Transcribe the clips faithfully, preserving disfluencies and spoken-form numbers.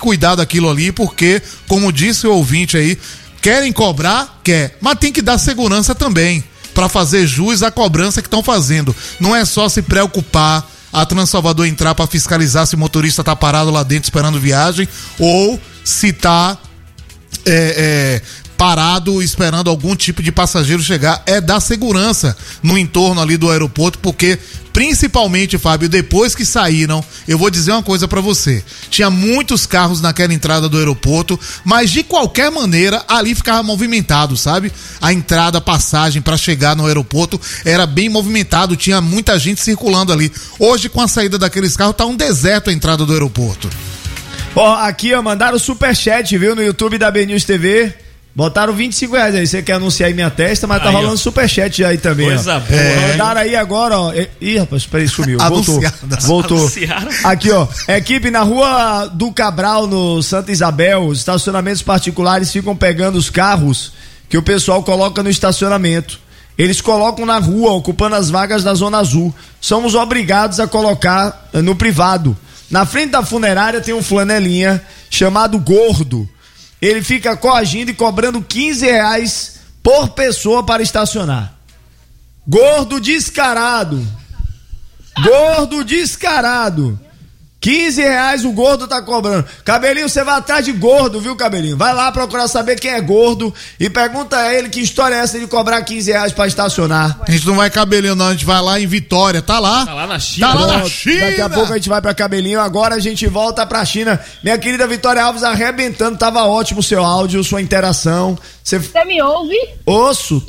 cuidar daquilo ali, porque, como disse o ouvinte aí, querem cobrar? Quer, mas tem que dar segurança também, para fazer jus à cobrança que estão fazendo. Não é só se preocupar a Transalvador entrar para fiscalizar se o motorista tá parado lá dentro esperando viagem, ou se tá é, é, parado esperando algum tipo de passageiro chegar. É dar segurança no entorno ali do aeroporto, porque principalmente, Fábio, depois que saíram, eu vou dizer uma coisa pra você, tinha muitos carros naquela entrada do aeroporto, mas de qualquer maneira ali ficava movimentado, sabe? A entrada, a passagem pra chegar no aeroporto era bem movimentado, tinha muita gente circulando ali. Hoje, com a saída daqueles carros, tá um deserto a entrada do aeroporto. Ó, aqui, ó, mandaram superchat, viu, no YouTube da B News T V. Botaram vinte e cinco reais aí, você quer anunciar aí minha testa, mas tá aí, rolando ó. Superchat já aí também, coisa ó. Boa. É. Mandaram aí agora, ó. Ih, rapaz, peraí, sumiu. Voltou. Voltou. Anunciaram. Aqui, ó. Equipe na rua do Cabral, no Santa Isabel, os estacionamentos particulares ficam pegando os carros que o pessoal coloca no estacionamento. Eles colocam na rua, ocupando as vagas da Zona Azul. Somos obrigados a colocar no privado. Na frente da funerária tem um flanelinha chamado Gordo. Ele fica coagindo e cobrando quinze reais por pessoa para estacionar. Gordo descarado. Gordo descarado. quinze reais o Gordo tá cobrando. Cabelinho, você vai atrás de Gordo, viu, Cabelinho? Vai lá procurar saber quem é Gordo e pergunta a ele que história é essa de cobrar quinze reais para estacionar. A gente não vai Cabelinho não, a gente vai lá em Vitória, tá lá. Tá lá na China. Tá lá Pronto, na China. Daqui a pouco a gente vai pra Cabelinho, agora a gente volta pra China. Minha querida Vitória Alves arrebentando, tava ótimo o seu áudio, sua interação. Você me ouve? Ouço.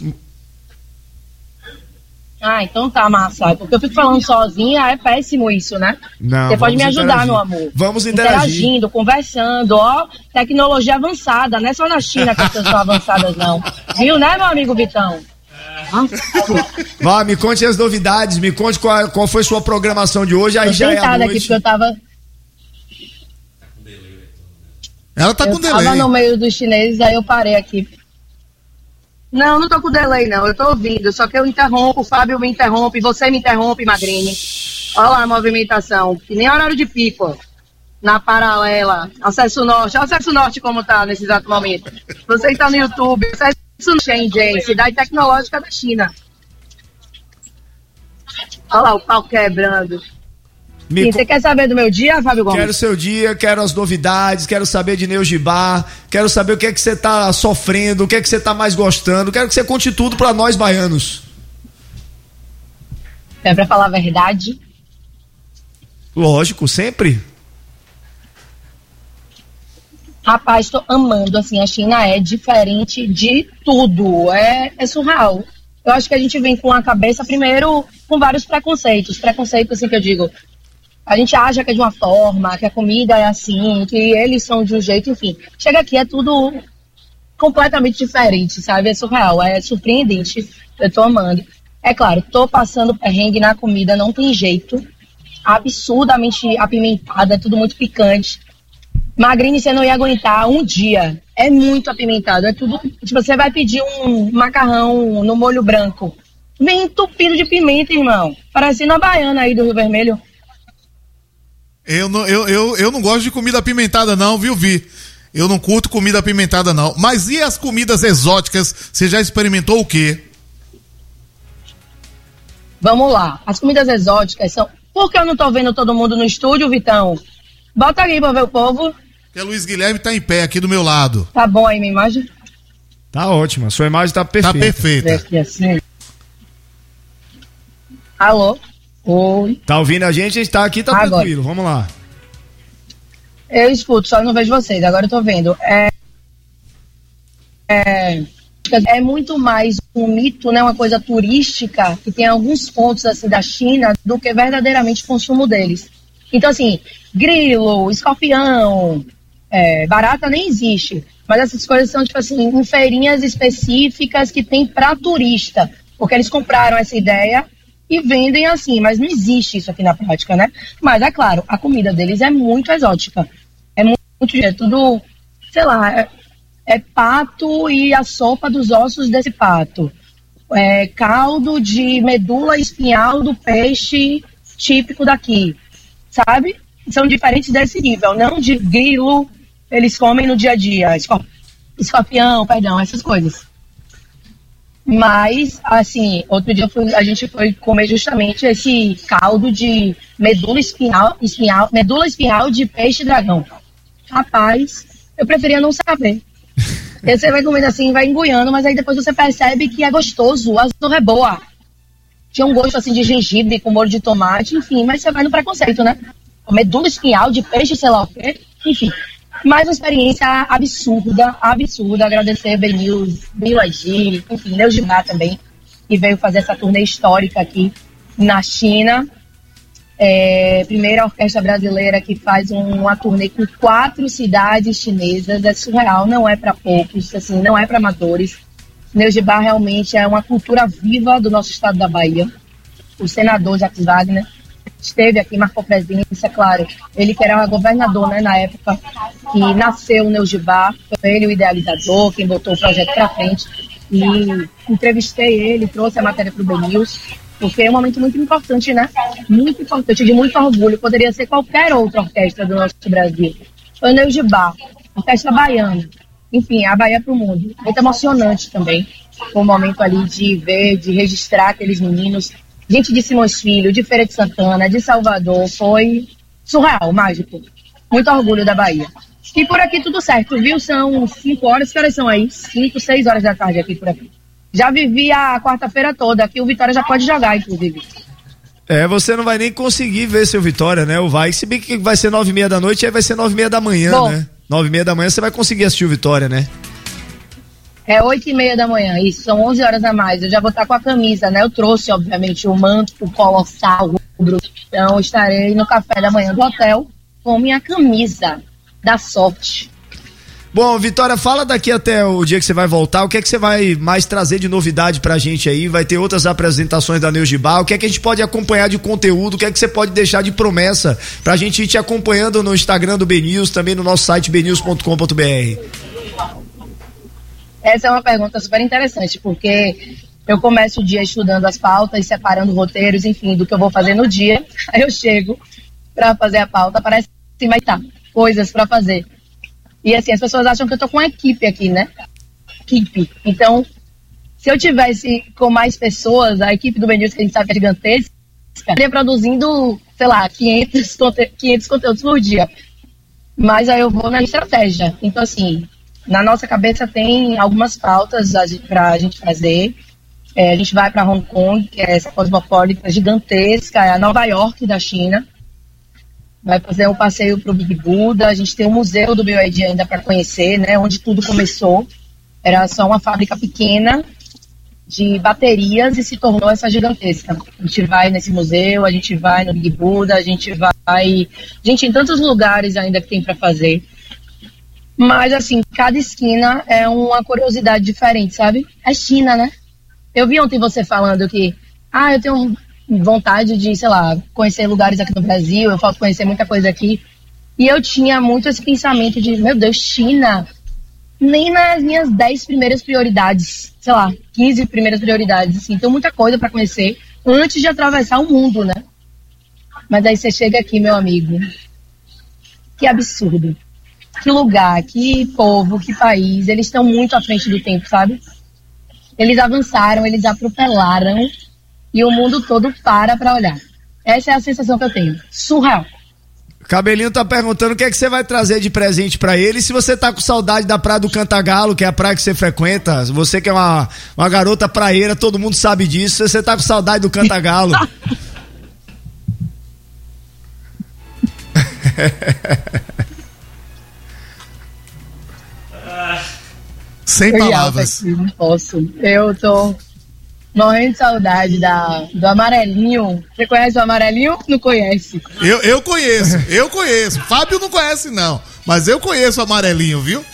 Ah, então tá, massa. Porque eu fico falando sozinha, é péssimo isso, né? Não, você pode me ajudar, interagir. meu amor. Vamos interagir. Interagindo, conversando, ó. Tecnologia avançada, não é só na China que as coisas são avançadas, não. Viu, né, meu amigo Vitão? Vá, me conte as novidades, me conte qual, qual foi sua programação de hoje. Aí tô já é a noite. Aqui porque eu tava... Ela tá eu com delay. Eu tava no meio dos chineses, aí eu parei aqui. Não, não tô com delay, não. Eu tô ouvindo. Só que eu interrompo, o Fábio me interrompe, você me interrompe, Magrini. Olha lá a movimentação. Que nem horário de pico. Na paralela. Acesso Norte. Olha o Acesso Norte como tá nesse exato momento. Você que tá no YouTube. Acesso Shenzhen, cidade tecnológica da China. Olha lá o pau quebrando. Sim, você quer saber do meu dia, Fábio Gomes? Quero seu dia, quero as novidades, quero saber de Neugibá, quero saber o que é que você tá sofrendo, o que é que você tá mais gostando, quero que você conte tudo pra nós baianos. É pra falar a verdade? Lógico, sempre. Rapaz, tô amando, assim, a China é diferente de tudo, é, é surreal. Eu acho que a gente vem com a cabeça, primeiro, com vários preconceitos, preconceitos assim que eu digo... A gente acha que é de uma forma, que a comida é assim, que eles são de um jeito, enfim. Chega aqui, é tudo completamente diferente, sabe? É surreal, é surpreendente. Eu tô amando. É claro, tô passando perrengue na comida, não tem jeito. Absurdamente apimentada, é tudo muito picante. Magrini, você não ia aguentar um dia. É muito apimentado, é tudo... Tipo, você vai pedir um macarrão no molho branco. Vem entupido de pimenta, irmão. Parecendo a baiana aí do Rio Vermelho. Eu não, eu, eu, eu não gosto de comida apimentada não, viu, Vi? Eu não curto comida apimentada não. Mas e as comidas exóticas? Você já experimentou o quê? Vamos lá. As comidas exóticas são... Por que eu não tô vendo todo mundo no estúdio, Vitão? Bota aí pra ver o povo. Que o Luiz Guilherme tá em pé aqui do meu lado. Tá bom aí minha imagem? Tá ótima, sua imagem tá perfeita. Tá perfeita. Aqui assim. Alô? Oi. Tá ouvindo a gente? A gente tá aqui, tá Agora. Tranquilo, vamos lá. Eu escuto, só não vejo vocês, agora eu tô vendo. É, é, é muito mais um mito, né, uma coisa turística, que tem alguns pontos assim da China, do que verdadeiramente o consumo deles. Então assim, grilo, escorpião, é, barata nem existe, mas essas coisas são tipo assim, em feirinhas específicas que tem pra turista, porque eles compraram essa ideia e vendem assim, mas não existe isso aqui na prática, né? Mas é claro, a comida deles é muito exótica. É muito, é tudo, sei lá, é, é pato e a sopa dos ossos desse pato. É caldo de medula espinhal do peixe típico daqui, sabe? São diferentes desse nível, não de grilo eles comem no dia a dia, escorpião, escorpião, perdão, essas coisas. Mas, assim, outro dia fui, a gente foi comer justamente esse caldo de medula espinhal, espinhal, medula espinhal de peixe-dragão. Rapaz, eu preferia não saber. Aí você vai comendo assim, vai engoiando, mas aí depois você percebe que é gostoso, a zorra é boa. Tinha um gosto assim de gengibre com molho de tomate, enfim, mas você vai no preconceito, né? Medula espinhal de peixe, sei lá o quê, enfim. Mais uma experiência absurda, absurda. Agradecer B News, B Y G, enfim, Neu Gibá também, que veio fazer essa turnê histórica aqui na China. É, primeira orquestra brasileira que faz um, uma turnê com quatro cidades chinesas. É surreal, não é para poucos, assim, não é para amadores. Neu Gibá realmente é uma cultura viva do nosso estado da Bahia. O senador Jacques Wagner esteve aqui, marcou presença, claro. Ele que era governador, né, na época que nasceu o Neu Gibá, foi ele o idealizador, quem botou o projeto para frente. E entrevistei ele, trouxe a matéria para o B News, porque é um momento muito importante, né? Muito importante, de muito orgulho. Poderia ser qualquer outra orquestra do nosso Brasil. Foi o Neu Gibá, orquestra baiana. Enfim, a Bahia para o mundo. Muito emocionante também. Foi um momento ali de ver, de registrar aqueles meninos. Gente de Simões Filho, de Feira de Santana, de Salvador, foi surreal, mágico. Muito orgulho da Bahia. E por aqui tudo certo, viu? São cinco horas, que horas são aí? Cinco, seis horas da tarde aqui por aqui. Já vivi a quarta-feira toda, aqui o Vitória já pode jogar, inclusive. É, você não vai nem conseguir ver seu Vitória, né? O vai, se bem que vai ser nove e meia da noite, aí vai ser nove e meia da manhã, Bom, né? Nove e meia da manhã você vai conseguir assistir o Vitória, né? É oito e meia da manhã, isso, são onze horas a mais. Eu já vou estar com a camisa, né? Eu trouxe, obviamente, o manto colossal, rubro. Então, estarei no café da manhã do hotel com minha camisa da sorte. Bom, Vitória, fala daqui até o dia que você vai voltar, o que é que você vai mais trazer de novidade pra gente aí? Vai ter outras apresentações da Neu Gibá, o que é que a gente pode acompanhar de conteúdo, o que é que você pode deixar de promessa pra gente ir te acompanhando no Instagram do B News, também no nosso site b news ponto com ponto b r? Essa é uma pergunta super interessante, porque eu começo o dia estudando as pautas, separando roteiros, enfim, do que eu vou fazer no dia. Aí eu chego para fazer a pauta, parece que vai estar coisas para fazer. E assim, as pessoas acham que eu tô com uma equipe aqui, né? Equipe. Então, se eu tivesse com mais pessoas, a equipe do B News, que a gente sabe que é gigantesca, estaria produzindo, sei lá, quinhentos, quinhentos conteúdos por dia. Mas aí eu vou na estratégia. Então, assim, na nossa cabeça tem algumas pautas para a gente fazer. É, a gente vai para Hong Kong, que é essa cosmopolita gigantesca, é a Nova York da China. Vai fazer um passeio para o Big Buda. A gente tem um museu do B Y D ainda para conhecer, né? Onde tudo começou. Era só uma fábrica pequena de baterias e se tornou essa gigantesca. A gente vai nesse museu, a gente vai no Big Buda, a gente vai... Gente, em tantos lugares ainda que tem para fazer. Mas, assim, cada esquina é uma curiosidade diferente, sabe? É China, né? Eu vi ontem você falando que, ah, eu tenho vontade de, sei lá, conhecer lugares aqui no Brasil, eu falta conhecer muita coisa aqui. E eu tinha muito esse pensamento de, meu Deus, China, nem nas minhas dez primeiras prioridades, sei lá, quinze primeiras prioridades, assim, tem muita coisa para conhecer antes de atravessar o mundo, né? Mas aí você chega aqui, meu amigo, que absurdo. Que lugar, que povo, que país, eles estão muito à frente do tempo, sabe? Eles avançaram, eles atropelaram e o mundo todo para pra olhar. Essa é a sensação que eu tenho. Surreal. Cabelinho tá perguntando o que é que você vai trazer de presente pra ele, se você tá com saudade da praia do Cantagalo, que é a praia que você frequenta, você que é uma, uma garota praieira, todo mundo sabe disso, se você tá com saudade do Cantagalo. Sem palavras. Aqui, não posso. Eu tô morrendo de saudade da, do amarelinho. Você conhece o amarelinho? Não conhece. Eu, eu conheço, eu conheço. Fábio não conhece, não. Mas eu conheço o amarelinho, viu?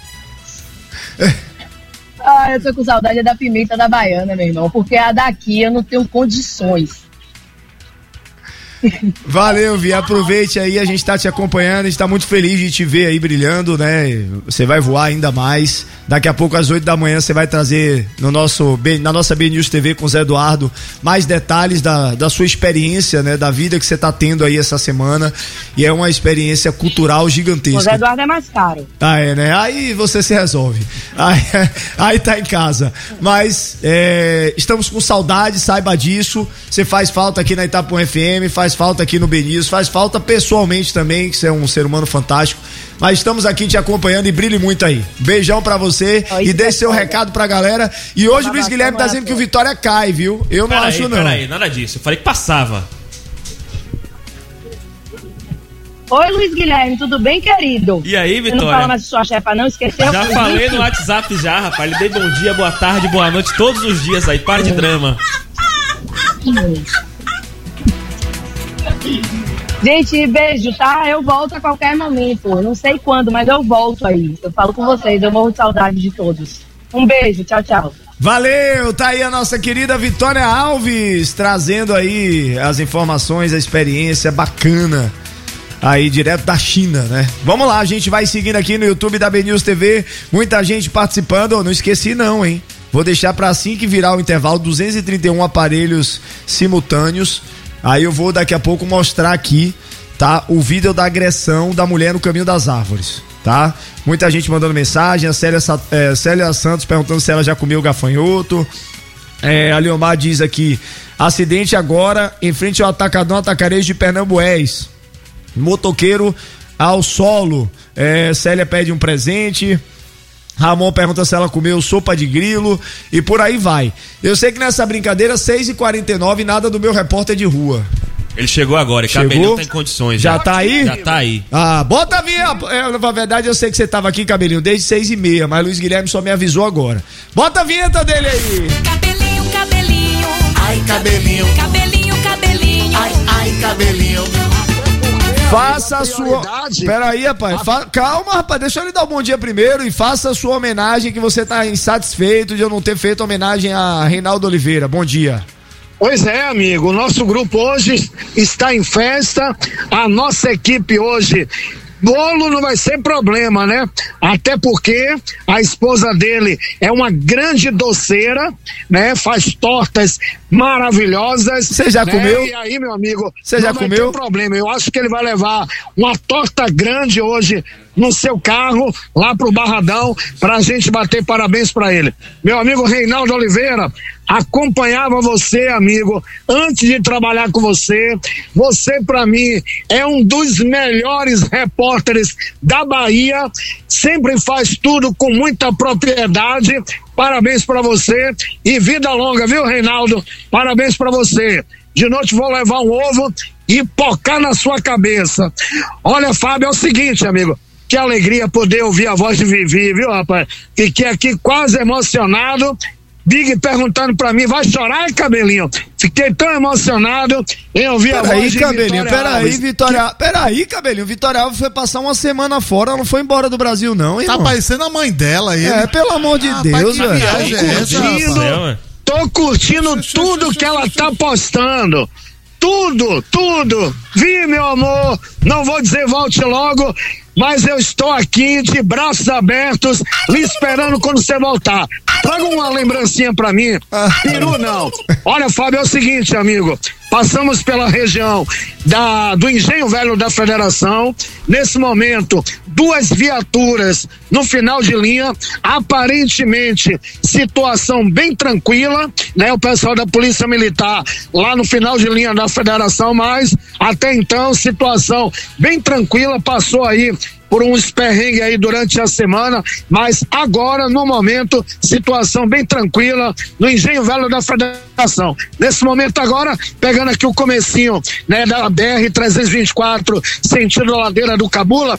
Ah, eu tô com saudade da pimenta da baiana, meu irmão. Porque a daqui eu não tenho condições. Valeu, Vi, aproveite aí, a gente tá te acompanhando, a gente tá muito feliz de te ver aí brilhando, né? Você vai voar ainda mais. Daqui a pouco às oito da manhã você vai trazer no nosso, na nossa B News T V com o Zé Eduardo mais detalhes da, da sua experiência, né? Da vida que você tá tendo aí essa semana. E é uma experiência cultural gigantesca. O Zé Eduardo é mais caro. Ah, é, né? Aí você se resolve. Aí, aí tá em casa. Mas é, estamos com saudade, saiba disso. Você faz falta aqui na Itapuã F M, faz falta aqui no B News, faz falta pessoalmente também, que você é um ser humano fantástico. Mas estamos aqui te acompanhando e brilhe muito aí. Beijão pra você. Oi, e deixe seu recado pra galera. E hoje o Luiz Guilherme tá dizendo que o Vitória cai, viu? Eu não acho, não. Peraí, nada disso. Eu falei que passava. Oi, Luiz Guilherme, tudo bem, querido? E aí, Vitória? Você não fala mais de sua chefa, não? Esqueceu? Já falei no WhatsApp já, rapaz. Lhe dei bom dia, boa tarde, boa noite todos os dias aí. Para de drama. Gente, beijo, tá? Eu volto a qualquer momento. Eu não sei quando, mas eu volto aí. Eu falo com vocês, eu morro de saudade de todos. Um beijo, tchau, tchau. Valeu, tá aí a nossa querida Vitória Alves, trazendo aí as informações, a experiência bacana aí direto da China, né? Vamos lá, a gente vai seguindo aqui no YouTube da B News T V, muita gente participando. Oh, não esqueci não, hein? Vou deixar pra assim que virar o intervalo, duzentos e trinta e um aparelhos simultâneos. Aí eu vou daqui a pouco mostrar aqui, tá? O vídeo da agressão da mulher no caminho das árvores, tá? Muita gente mandando mensagem, a Célia, é, Célia Santos perguntando se ela já comeu gafanhoto. É, a Leomar diz aqui, acidente agora em frente ao Atacadão Atacarejo de Pernambués. Motoqueiro ao solo. É, Célia pede um presente. Ramon pergunta se ela comeu sopa de grilo e por aí vai. Eu sei que nessa brincadeira, seis e quarenta e nove, nada do meu repórter de rua. Ele chegou agora, e Cabelinho tá em condições. Já, já tá aí? Já tá aí. Ah, bota a minha. É, na verdade, eu sei que você tava aqui, Cabelinho, desde seis e meia, mas Luiz Guilherme só me avisou agora. Bota a vinheta dele aí. Cabelinho, cabelinho. Ai, cabelinho. Cabelinho, cabelinho. Ai, ai, cabelinho. Faça a sua. Peraí, rapaz. Fa... Calma, rapaz. Deixa eu lhe dar um bom dia primeiro e faça a sua homenagem, que você tá insatisfeito de eu não ter feito homenagem a Reinaldo Oliveira. Bom dia. Pois é, amigo. O nosso grupo hoje está em festa. A nossa equipe hoje. Bolo não vai ser problema, né? Até porque a esposa dele é uma grande doceira, né? Faz tortas maravilhosas. Você já né? comeu? E aí, meu amigo, Você já não vai comeu? ter problema. Eu acho que ele vai levar uma torta grande hoje no seu carro, lá pro Barradão, pra gente bater parabéns pra ele. Meu amigo Reinaldo Oliveira, acompanhava você, amigo, antes de trabalhar com você. Você, pra mim, é um dos melhores repórteres da Bahia. Sempre faz tudo com muita propriedade. Parabéns pra você e vida longa, viu, Reinaldo? Parabéns pra você. De noite vou levar um ovo e pocar na sua cabeça. Olha, Fábio, é o seguinte, amigo. Que alegria poder ouvir a voz de Vivi, viu, rapaz? Fiquei aqui quase emocionado. Big perguntando pra mim, vai chorar, Cabelinho? Fiquei tão emocionado em ouvir a voz de Cabelinho, Vitória peraí, Alves. Vitória, que... peraí, Cabelinho, Vitória Alves foi passar uma semana fora, ela não foi embora do Brasil não, hein? Tá parecendo a mãe dela aí. É, pelo amor de ah, Deus, velho. Tô curtindo, tô curtindo tudo que ela tá postando. Tudo, tudo. Vi, meu amor, não vou dizer volte logo, mas eu estou aqui de braços abertos, lhe esperando quando você voltar. Traga uma lembrancinha pra mim. Peru não. Olha, Fábio, é o seguinte, amigo. Passamos pela região da, do Engenho Velho da Federação. Nesse momento, duas viaturas no final de linha. Aparentemente, situação bem tranquila, né? O pessoal da Polícia Militar lá no final de linha da Federação, mas até então, situação bem tranquila. Passou aí por um perrengue aí durante a semana, mas agora, no momento, situação bem tranquila no Engenho Velho da Federação. Nesse momento agora, pegando aqui o comecinho, né, da B R trezentos e vinte e quatro, sentido ladeira do Cabula,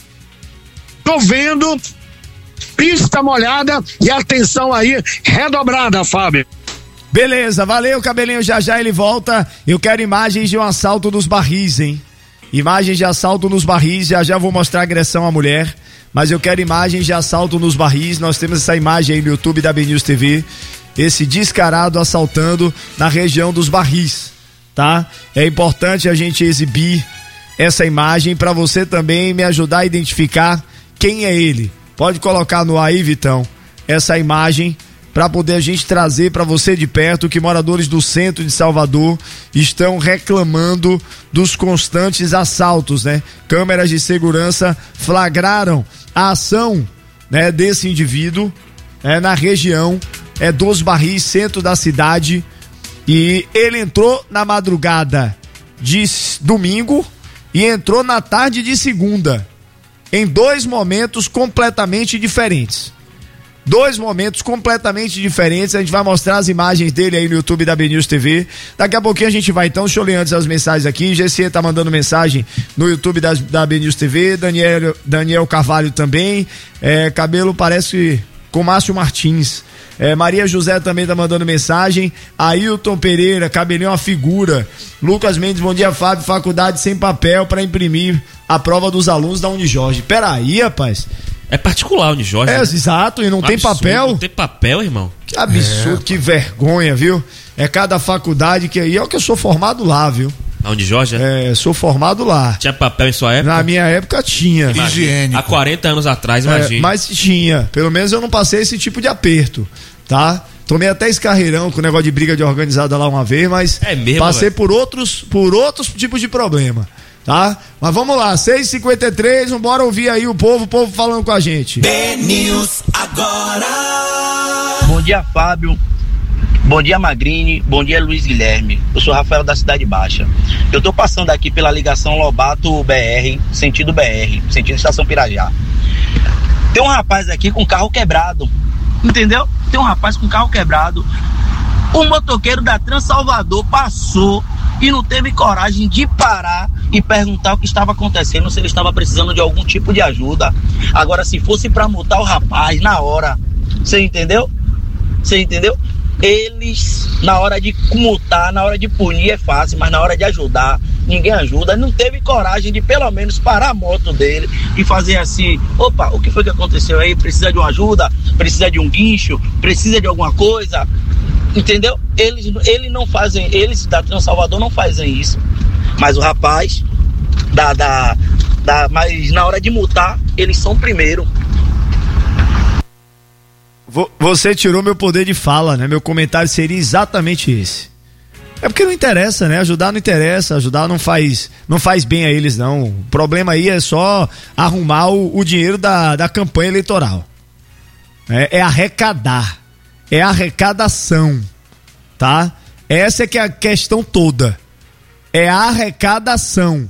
tô vendo pista molhada e atenção aí, redobrada, Fábio. Beleza, valeu, Cabelinho, já já ele volta. Eu quero imagens de um assalto dos barris, hein? Imagens de assalto nos barris, já já vou mostrar a agressão à mulher, mas eu quero imagens de assalto nos barris. Nós temos essa imagem aí no YouTube da B News T V, esse descarado assaltando na região dos barris, tá? É importante a gente exibir essa imagem para você também me ajudar a identificar quem é ele. Pode colocar no ar aí, Vitão, essa imagem para poder a gente trazer para você de perto que moradores do centro de Salvador estão reclamando dos constantes assaltos, né? Câmeras de segurança flagraram a ação, né, desse indivíduo, né, na região é, dos Barris, centro da cidade, e ele entrou na madrugada de domingo e entrou na tarde de segunda, em dois momentos completamente diferentes. Dois momentos completamente diferentes. A gente vai mostrar as imagens dele aí no YouTube da B News T V. Daqui a pouquinho a gente vai, então. Deixa eu ler antes as mensagens aqui. G C tá mandando mensagem no YouTube da, da B News T V. Daniel, Daniel Carvalho também. É, cabelo parece com Márcio Martins. É, Maria José também tá mandando mensagem. Ailton Pereira, cabelinho uma figura. Lucas Mendes, bom dia, Fábio. Faculdade sem papel para imprimir a prova dos alunos da Unijorge. Peraí, rapaz. É particular o Unijorge. É, né? Exato, e não tem absurdo, papel. Não tem papel, irmão. Que absurdo, é. Que vergonha, viu? É cada faculdade que aí é o que eu sou formado lá, viu? Na Unijorge? É, sou formado lá. Tinha papel em sua época? Na minha época tinha. Higiênico. Há quarenta anos atrás, imagina. É, mas tinha. Pelo menos eu não passei esse tipo de aperto, tá? Tomei até escarreirão com o negócio de briga de organizada lá uma vez, mas é mesmo, passei véio? por outros, por outros tipos de problema. Tá? Mas vamos lá, seis e cinquenta e três, vambora ouvir aí o povo, o povo falando com a gente. B-News agora. Bom dia, Fábio. Bom dia, Magrini. Bom dia, Luiz Guilherme. Eu sou Rafael da Cidade Baixa. Eu tô passando aqui pela ligação Lobato B R, sentido B R, sentido Estação Pirajá. Tem um rapaz aqui com carro quebrado, entendeu? Tem um rapaz com carro quebrado. O motoqueiro da Transalvador passou e não teve coragem de parar e perguntar o que estava acontecendo, se ele estava precisando de algum tipo de ajuda. Agora, se fosse para multar o rapaz na hora, você entendeu? Você entendeu? Eles, na hora de multar, na hora de punir é fácil, mas na hora de ajudar, ninguém ajuda. Não teve coragem de pelo menos parar a moto dele e fazer assim: opa, o que foi que aconteceu aí? Precisa de uma ajuda? Precisa de um guincho? Precisa de alguma coisa? Entendeu? Eles, eles não fazem, eles da Transalvador não fazem isso. Mas o rapaz, da, da, da, mas na hora de multar, eles são primeiro. Você tirou meu poder de fala, né? Meu comentário seria exatamente esse. É porque não interessa, né? Ajudar não interessa, ajudar não faz, não faz bem a eles, não. O problema aí é só arrumar o, o dinheiro da, da campanha eleitoral. É, é arrecadar. É arrecadação, tá? Essa é que é a questão toda. É a arrecadação.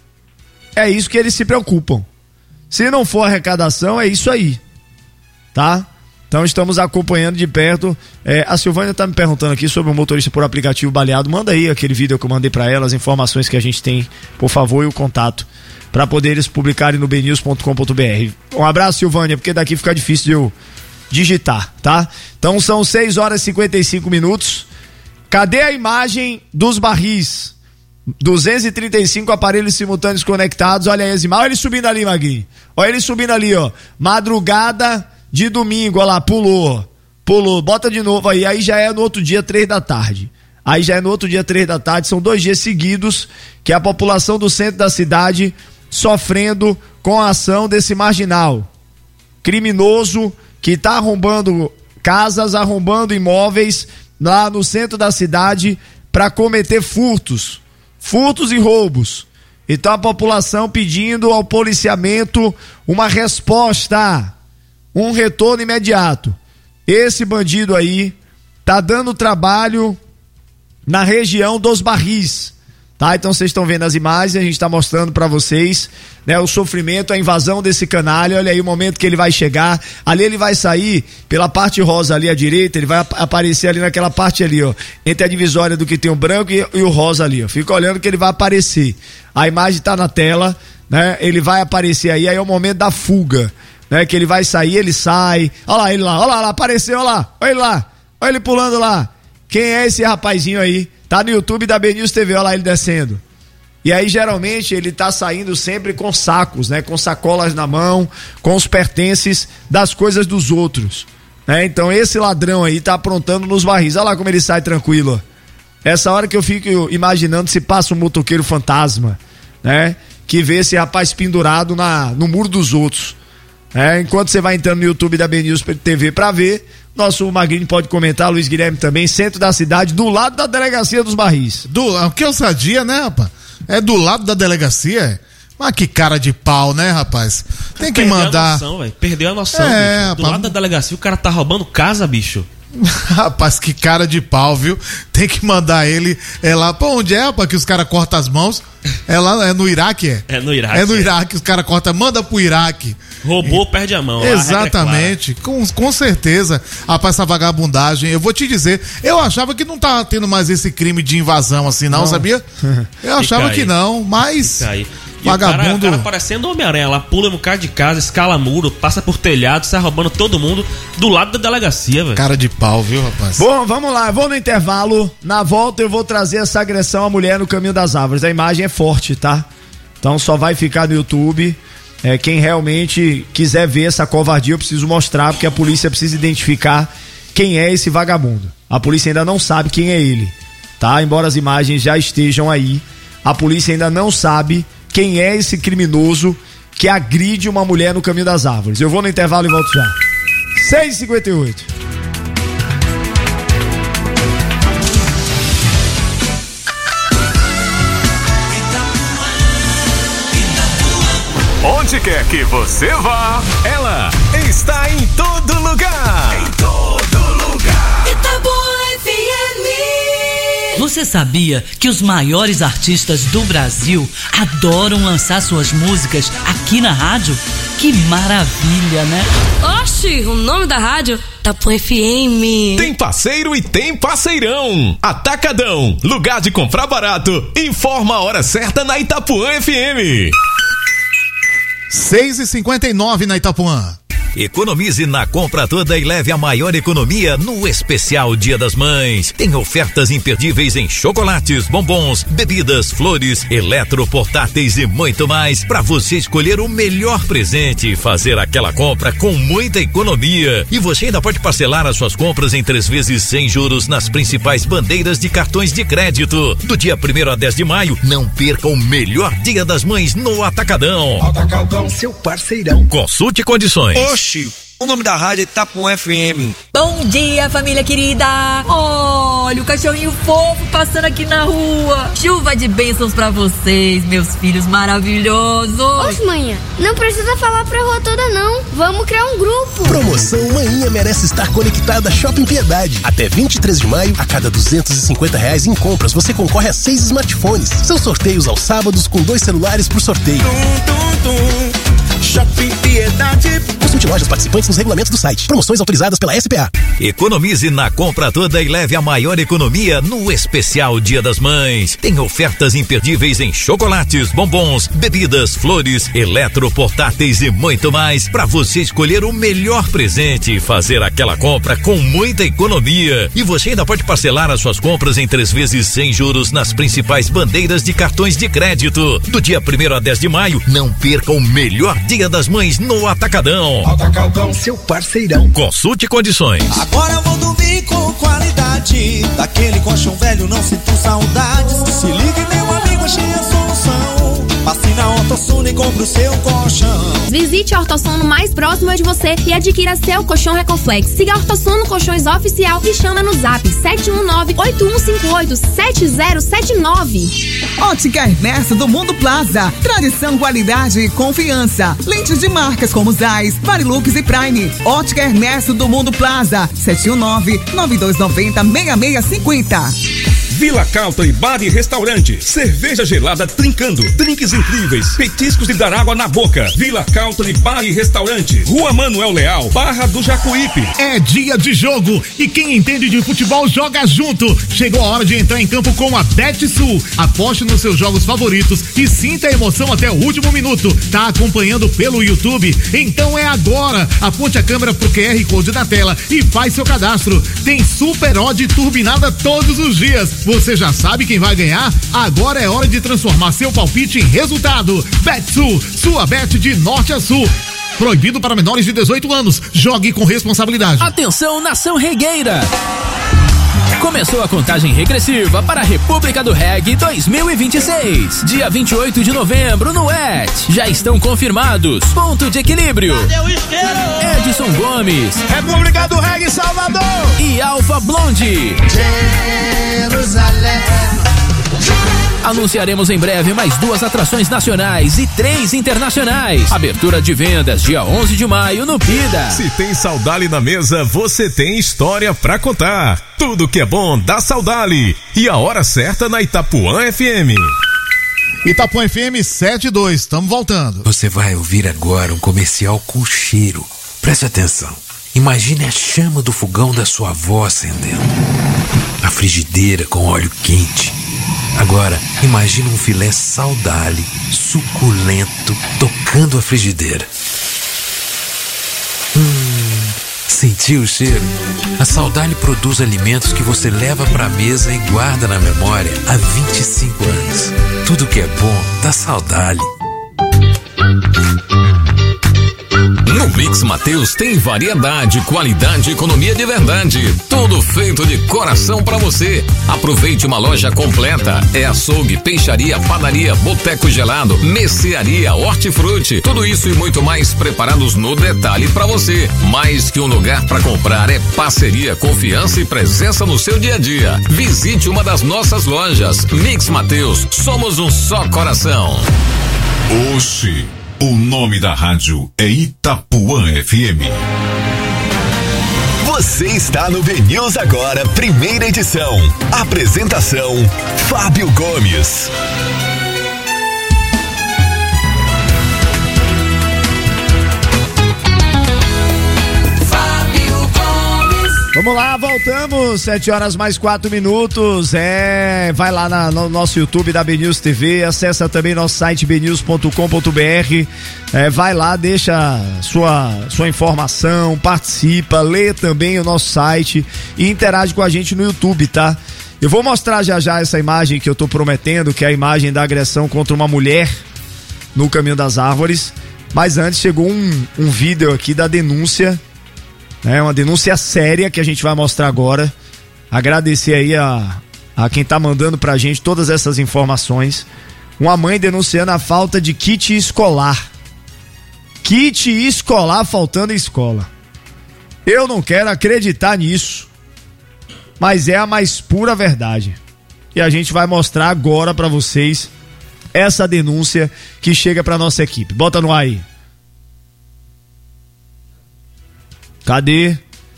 É isso que eles se preocupam. Se não for arrecadação, é isso aí, tá? Então estamos acompanhando de perto. É, a Silvânia tá me perguntando aqui sobre o motorista por aplicativo baleado. Manda aí aquele vídeo que eu mandei para ela, as informações que a gente tem, por favor, e o contato, para poder eles publicarem no b news ponto com ponto b r. Um abraço, Silvânia, porque daqui fica difícil de eu digitar, tá? Então são seis horas e cinquenta e cinco minutos. Cadê a imagem dos Barris? duzentos e trinta e cinco aparelhos simultâneos conectados. Olha aí as imagens. Olha ele subindo ali, Magui. Olha ele subindo ali, ó. Madrugada de domingo, olha lá, pulou. Pulou. Bota de novo aí. Aí já é no outro dia, três da tarde. Aí já é no outro dia, três da tarde. São dois dias seguidos que a população do centro da cidade sofrendo com a ação desse marginal criminoso que tá arrombando casas, arrombando imóveis lá no centro da cidade para cometer furtos. Furtos e roubos. Então a população pedindo ao policiamento uma resposta, um retorno imediato. Esse bandido aí tá dando trabalho na região dos Barris, tá? Então vocês estão vendo as imagens, a gente tá mostrando para vocês, né, o sofrimento, a invasão desse canalha. Olha aí o momento que ele vai chegar. Ali ele vai sair pela parte rosa ali à direita, ele vai ap- aparecer ali naquela parte ali, ó, entre a divisória do que tem o branco e, e o rosa ali, ó. Fica olhando que ele vai aparecer. A imagem tá na tela, né? Ele vai aparecer aí, aí é o momento da fuga, né? Que ele vai sair, ele sai. Olha lá ele lá, olha lá, lá apareceu, olha lá. Olha ele lá. Olha ele pulando lá. Quem é esse rapazinho aí? Tá no YouTube da B News T V, olha lá ele descendo. E aí geralmente ele tá saindo sempre com sacos, né? Com sacolas na mão, com os pertences das coisas dos outros, né? Então esse ladrão aí tá aprontando nos Barris. Olha lá como ele sai tranquilo, ó. Essa hora que eu fico imaginando se passa um motoqueiro fantasma, né? Que vê esse rapaz pendurado na, no muro dos outros. É, enquanto você vai entrando no YouTube da B News T V pra ver, nosso Magrinho pode comentar, Luiz Guilherme também, centro da cidade, do lado da delegacia dos Barris. Do, que ousadia, né, rapaz? É do lado da delegacia? Mas que cara de pau, né, rapaz? Tem que Perdeu mandar. A noção, véio. Perdeu a noção, é, bicho. Do rapaz... lado da delegacia, o cara tá roubando casa, bicho. Rapaz, que cara de pau, viu? Tem que mandar ele é lá. Pô, onde é, rapaz, que os caras cortam as mãos? É lá, é no Iraque, é? É no Iraque. É no Iraque, os caras cortam, manda pro Iraque. Roubou, e... perde a mão. Exatamente, a com, com certeza. Rapaz, essa vagabundagem, eu vou te dizer, eu achava que não tava tendo mais esse crime de invasão assim, não, não. sabia? Eu achava que não, mas... E vagabundo. O cara, o cara parecendo Homem-Aranha, lá pula um cara de casa, escala muro, passa por telhado, sai roubando todo mundo do lado da delegacia, velho. Cara de pau, viu, rapaz? Bom, vamos lá, eu vou no intervalo. Na volta eu vou trazer essa agressão à mulher no caminho das árvores. A imagem é forte, tá? Então só vai ficar no YouTube. É, quem realmente quiser ver essa covardia, eu preciso mostrar, porque a polícia precisa identificar quem é esse vagabundo. A polícia ainda não sabe quem é ele, tá? Embora as imagens já estejam aí, a polícia ainda não sabe quem é esse criminoso que agride uma mulher no caminho das árvores. Eu vou no intervalo e volto já. seis e cinquenta e oito. Onde quer que você vá, ela está em todo lugar. Em todo lugar. Itapuã F M. Você sabia que os maiores artistas do Brasil adoram lançar suas músicas aqui na rádio? Que maravilha, né? Oxi, o nome da rádio? Itapuã F M. Tem parceiro e tem parceirão. Atacadão, lugar de comprar barato. Informa a hora certa na Itapuã F M. seis e cinquenta e nove na Itapuã. Economize na compra toda e leve a maior economia no especial Dia das Mães. Tem ofertas imperdíveis em chocolates, bombons, bebidas, flores, eletroportáteis e muito mais para você escolher o melhor presente e fazer aquela compra com muita economia. E você ainda pode parcelar as suas compras em três vezes sem juros nas principais bandeiras de cartões de crédito. Do dia primeiro a dez de maio, não perca o melhor Dia das Mães no Atacadão. Atacadão, seu parceirão. Consulte condições. Oxi, o nome da rádio é Itapuã F M. Bom dia, família querida. Olha o cachorrinho fofo passando aqui na rua. Chuva de bênçãos pra vocês, meus filhos maravilhosos. Ô, manhã, não precisa falar pra rua toda não. Vamos criar um grupo. Promoção Manhã merece estar conectada Shopping Piedade. Até vinte e três de maio, a cada duzentos e cinquenta reais em compras, você concorre a seis smartphones. São sorteios aos sábados com dois celulares por sorteio. Tum, tum, tum. Shopping Piedade. Consulte lojas participantes nos regulamentos do site. Promoções autorizadas pela S P A. Economize na compra toda e leve a maior economia no especial Dia das Mães. Tem ofertas imperdíveis em chocolates, bombons, bebidas, flores, eletroportáteis e muito mais para você escolher o melhor presente e fazer aquela compra com muita economia. E você ainda pode parcelar as suas compras em três vezes sem juros nas principais bandeiras de cartões de crédito. Do dia primeiro a dez de maio, não perca o melhor Dia das Mães no Atacadão. Atacadão, seu parceirão. Consulte condições. Agora eu vou dormir com qualidade. Daquele colchão velho não sinto saudades. Se ligue, meu amigo, achei a solução. Passe na Ortosono e compre o seu colchão. Visite a Ortosono mais próxima de você e adquira seu colchão Recoflex. Siga a Ortosono Colchões Oficial e chama no zap sete um nove, oito um cinco oito, sete zero sete nove. Ótica Ernesto do Mundo Plaza. Tradição, qualidade e confiança. Lentes de marcas como Zeiss, Varilux e Prime. Ótica Ernesto do Mundo Plaza. sete um nove, nove dois nove zero, seis seis cinco zero. Vila Country Bar e Restaurante. Cerveja gelada trincando. Drinks incríveis. Petiscos de dar água na boca. Vila Country Bar e Restaurante. Rua Manuel Leal, Barra do Jacuípe. É dia de jogo e quem entende de futebol joga junto. Chegou a hora de entrar em campo com a BetSul. Aposte nos seus jogos favoritos e sinta a emoção até o último minuto. Tá acompanhando pelo YouTube? Então é agora. Aponte a câmera pro Q R Code na tela e faz seu cadastro. Tem super odd turbinada todos os dias. Você já sabe quem vai ganhar? Agora é hora de transformar seu palpite em resultado. BetSul, sua bet de norte a sul. Proibido para menores de dezoito anos. Jogue com responsabilidade. Atenção, nação regueira. Começou a contagem regressiva para a República do Reggae dois mil e vinte e seis. Dia vinte e oito de novembro no E T. Já estão confirmados. Ponto de Equilíbrio. Edson Gomes. República do Reggae Salvador. E Alfa Blonde. Jerusalém. Anunciaremos em breve mais duas atrações nacionais e três internacionais. Abertura de vendas dia onze de maio no Pida. Se tem Saudali na mesa, você tem história pra contar. Tudo que é bom dá Saudali. E a hora certa na Itapuã F M. Itapuã F M sete e dois, estamos voltando. Você vai ouvir agora um comercial com cheiro. Preste atenção. Imagine a chama do fogão da sua avó acendendo. A frigideira com óleo quente. Agora, imagine um filé Saudali, suculento, tocando a frigideira. Hum, sentiu o cheiro? A Saudali produz alimentos que você leva pra mesa e guarda na memória há vinte e cinco anos. Tudo que é bom dá Saudali. No Mix Mateus tem variedade, qualidade e economia de verdade. Tudo feito de coração pra você. Aproveite uma loja completa. É açougue, peixaria, padaria, boteco gelado, mercearia, hortifruti. Tudo isso e muito mais preparados no detalhe pra você. Mais que um lugar pra comprar, é parceria, confiança e presença no seu dia a dia. Visite uma das nossas lojas. Mix Mateus, somos um só coração. Oxi. O nome da rádio é Itapuã F M. Você está no B News Agora, primeira edição. Apresentação: Fábio Gomes. Vamos lá, voltamos, sete horas mais quatro minutos, é, vai lá na, no nosso YouTube da B News T V, acessa também nosso site b news ponto com ponto b r, é, vai lá, deixa sua, sua informação, participa, lê também o nosso site e interage com a gente no YouTube, tá? Eu vou mostrar já já essa imagem que eu tô prometendo, que é a imagem da agressão contra uma mulher no Caminho das Árvores, mas antes chegou um, um vídeo aqui da denúncia. É uma denúncia séria que a gente vai mostrar agora. Agradecer aí a, a quem tá mandando pra gente todas essas informações. Uma mãe denunciando a falta de kit escolar. Kit escolar faltando em escola. Eu não quero acreditar nisso, mas é a mais pura verdade. E a gente vai mostrar agora pra vocês essa denúncia que chega pra nossa equipe. Bota no ar aí. Cadê?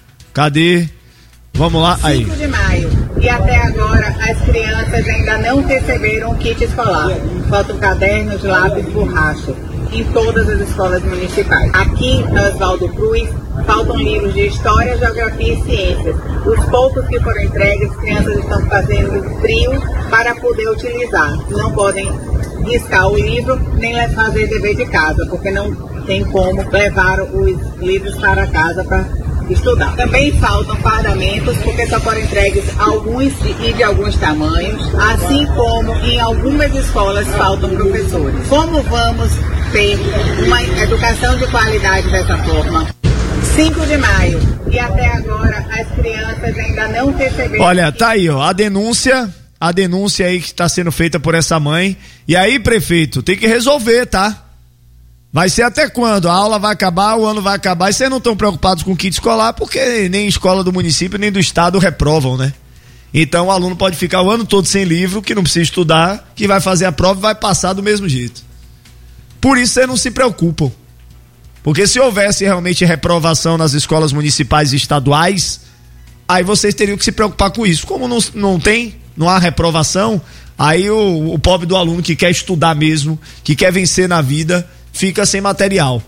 Cadê? Vamos lá, aí. cinco de maio. E até agora as crianças ainda não receberam o kit escolar. Faltam cadernos, lápis, borracha. Em todas as escolas municipais. Aqui na Oswaldo Cruz, faltam livros de História, Geografia e Ciências. Os poucos que foram entregues, as crianças estão fazendo frio para poder utilizar. Não podem riscar o livro, nem fazer dever de casa, porque não tem como levar os livros para casa para estudar. Também faltam fardamentos, porque só foram entregues alguns e de alguns tamanhos, assim como em algumas escolas faltam professores. Como vamos ter uma educação de qualidade dessa forma? cinco de maio, e até agora as crianças ainda não receberam... Olha, tá aí, ó, a denúncia... A denúncia aí que está sendo feita por essa mãe. E aí, prefeito, tem que resolver, tá? Vai ser até quando? A aula vai acabar, o ano vai acabar e vocês não estão preocupados com o kit escolar porque nem escola do município nem do estado reprovam, né? Então o aluno pode ficar o ano todo sem livro, que não precisa estudar, que vai fazer a prova e vai passar do mesmo jeito. Por isso vocês não se preocupam. Porque se houvesse realmente reprovação nas escolas municipais e estaduais, aí vocês teriam que se preocupar com isso. Como não, não tem... não há reprovação, aí o, o pobre do aluno que quer estudar mesmo, que quer vencer na vida, fica sem material.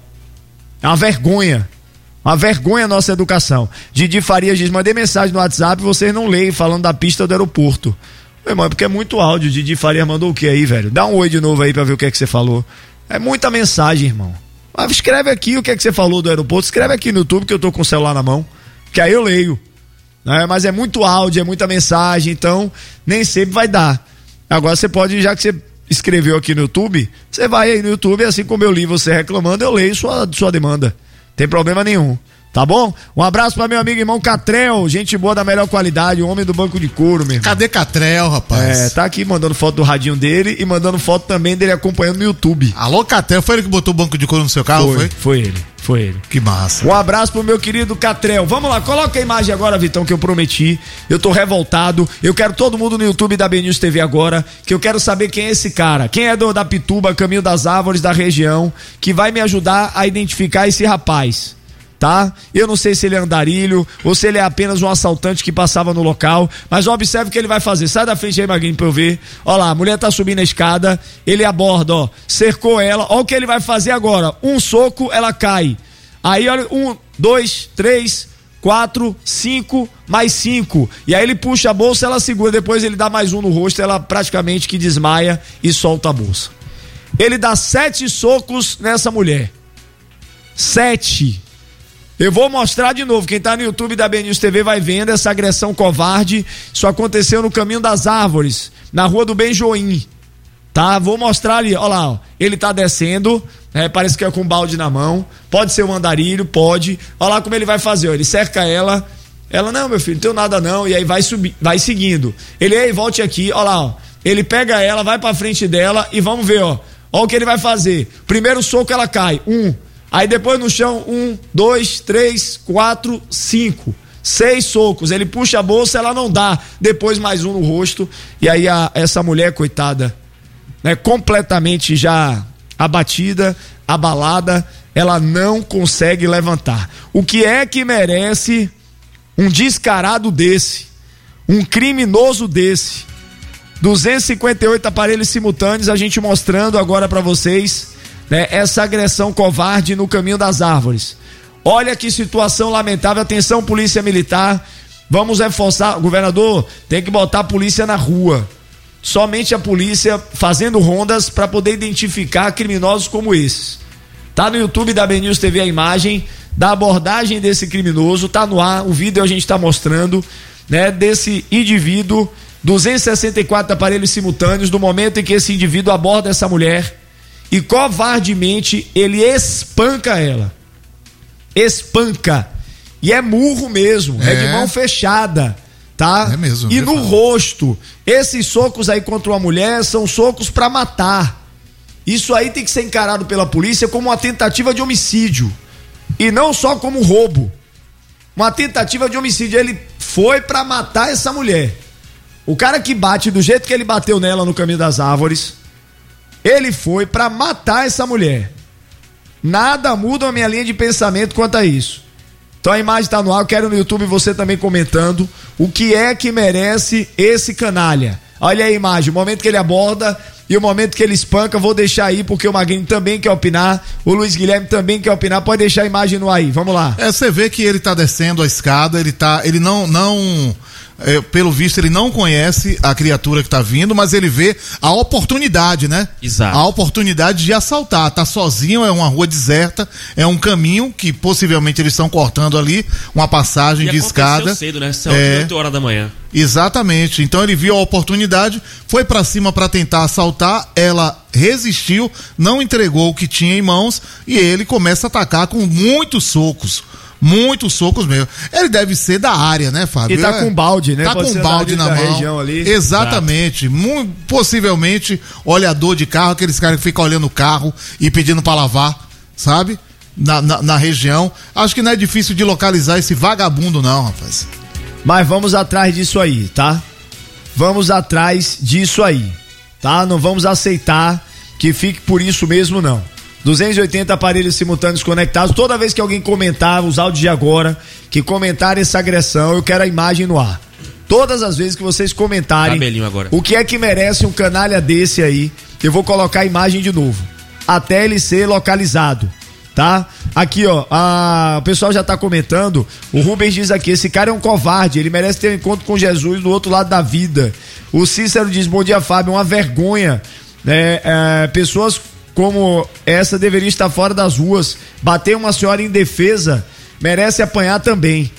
É uma vergonha. Uma vergonha a nossa educação. Didi Farias diz: mandei mensagem no WhatsApp, vocês não leem, falando da pista do aeroporto. Meu irmão, é porque é muito áudio. Didi Farias mandou o que aí, velho? Dá um oi de novo aí pra ver o que é que você falou. É muita mensagem, irmão. Mas escreve aqui o que é que você falou do aeroporto, escreve aqui no YouTube que eu tô com o celular na mão, que aí eu leio. É, mas é muito áudio, é muita mensagem, então nem sempre vai dar. Agora você pode, já que você escreveu aqui no YouTube, você vai aí no YouTube, assim como eu li você reclamando, eu leio sua, sua demanda. Tem problema nenhum. Tá bom? Um abraço pra meu amigo irmão Catrel, gente boa da melhor qualidade, o homem do banco de couro, meu irmão. Cadê Catrel, rapaz? É, tá aqui mandando foto do radinho dele e mandando foto também dele acompanhando no YouTube. Alô, Catrel, foi ele que botou o banco de couro no seu carro, foi? Foi, foi ele, foi ele. Que massa. Um abraço pro meu querido Catrel. Vamos lá, coloca a imagem agora, Vitão, que eu prometi. Eu tô revoltado. Eu quero todo mundo no YouTube da B News T V agora, que eu quero saber quem é esse cara. Quem é do da Pituba, Caminho das Árvores, da região, que vai me ajudar a identificar esse rapaz. Tá? Eu não sei se ele é andarilho ou se ele é apenas um assaltante que passava no local, mas observe o que ele vai fazer. Sai da frente aí, Magrinho, pra eu ver. Ó lá, a mulher tá subindo a escada, ele aborda, ó, cercou ela. Ó o que ele vai fazer agora. Um soco, ela cai. Aí, olha, um, dois, três, quatro, cinco, mais cinco. E aí ele puxa a bolsa, ela segura. Depois ele dá mais um no rosto, ela praticamente que desmaia e solta a bolsa. Ele dá sete socos nessa mulher. Sete. Eu vou mostrar de novo, quem tá no YouTube da B News T V vai vendo essa agressão covarde. Isso aconteceu no Caminho das Árvores, na rua do Benjoim, tá? Vou mostrar ali, ó lá, ó. Ele tá descendo, é, parece que é com um balde na mão, pode ser um andarilho, pode. Ó lá como ele vai fazer, ó. Ele cerca ela, ela, não, meu filho, não tenho nada não, e aí vai subir, vai seguindo. Ele, ei, volte aqui, ó lá, ó. Ele pega ela, vai pra frente dela e vamos ver, ó. Ó o que ele vai fazer. Primeiro soco, ela cai, um. Aí depois no chão, um, dois, três, quatro, cinco, seis socos. Ele puxa a bolsa, ela não dá. Depois mais um no rosto. E aí a, essa mulher, coitada, né, completamente já abatida, abalada, ela não consegue levantar. O que é que merece um descarado desse? Um criminoso desse? duzentos e cinquenta e oito aparelhos simultâneos, a gente mostrando agora pra vocês, né, essa agressão covarde no Caminho das Árvores. Olha que situação lamentável. Atenção, polícia militar, vamos reforçar, governador, tem que botar a polícia na rua, somente a polícia fazendo rondas para poder identificar criminosos como esses. Tá no YouTube da B News T V a imagem da abordagem desse criminoso, tá no ar, o vídeo a gente tá mostrando, né, desse indivíduo. Duzentos e sessenta e quatro aparelhos simultâneos do momento em que esse indivíduo aborda essa mulher e covardemente ele espanca ela. Espanca. E é murro mesmo, é, é de mão fechada, tá? É mesmo. E no rosto. Esses socos aí contra uma mulher são socos pra matar. Isso aí tem que ser encarado pela polícia como uma tentativa de homicídio. E não só como roubo. Uma tentativa de homicídio. Ele foi pra matar essa mulher. O cara que bate do jeito que ele bateu nela no Caminho das Árvores, ele foi pra matar essa mulher. Nada muda a minha linha de pensamento quanto a isso. Então a imagem tá no ar, eu quero no YouTube você também comentando o que é que merece esse canalha. Olha aí a imagem, o momento que ele aborda e o momento que ele espanca, vou deixar aí porque o Magrinho também quer opinar, o Luiz Guilherme também quer opinar, pode deixar a imagem no ar aí, vamos lá. É, você vê que ele tá descendo a escada, ele tá, ele não, não... É, pelo visto ele não conhece a criatura que tá vindo, mas ele vê a oportunidade, né? Exato. A oportunidade de assaltar, tá sozinho, é uma rua deserta, é um caminho que possivelmente eles estão cortando ali, uma passagem e de escada. Cedo, né? São é, oito horas da manhã. Exatamente, então ele viu a oportunidade, foi pra cima pra tentar assaltar, ela resistiu, não entregou o que tinha em mãos e ele começa a atacar com muitos socos. Muitos socos mesmo. Ele deve ser da área, né, Fábio? E tá com balde, né? Tá Pode com balde na mão. Região ali. Exatamente. Muito, possivelmente olhador de carro, aqueles caras que ficam olhando o carro e pedindo pra lavar, sabe? Na, na, na região. Acho que não é difícil de localizar esse vagabundo, não, rapaz. Mas vamos atrás disso aí, tá? Vamos atrás disso aí, tá? Não vamos aceitar que fique por isso mesmo, não. duzentos e oitenta aparelhos simultâneos conectados. Toda vez que alguém comentar os áudios de agora, que comentar essa agressão, eu quero a imagem no ar. Todas as vezes que vocês comentarem agora. O que é que merece um canalha desse aí, eu vou colocar a imagem de novo, até ele ser localizado, tá? Aqui, ó, a... o pessoal já tá comentando, o Rubens diz aqui, esse cara é um covarde, ele merece ter um encontro com Jesus do outro lado da vida. O Cícero diz, bom dia, Fábio, uma vergonha, né? É, pessoas como essa deveria estar fora das ruas. Bater uma senhora indefesa merece apanhar também.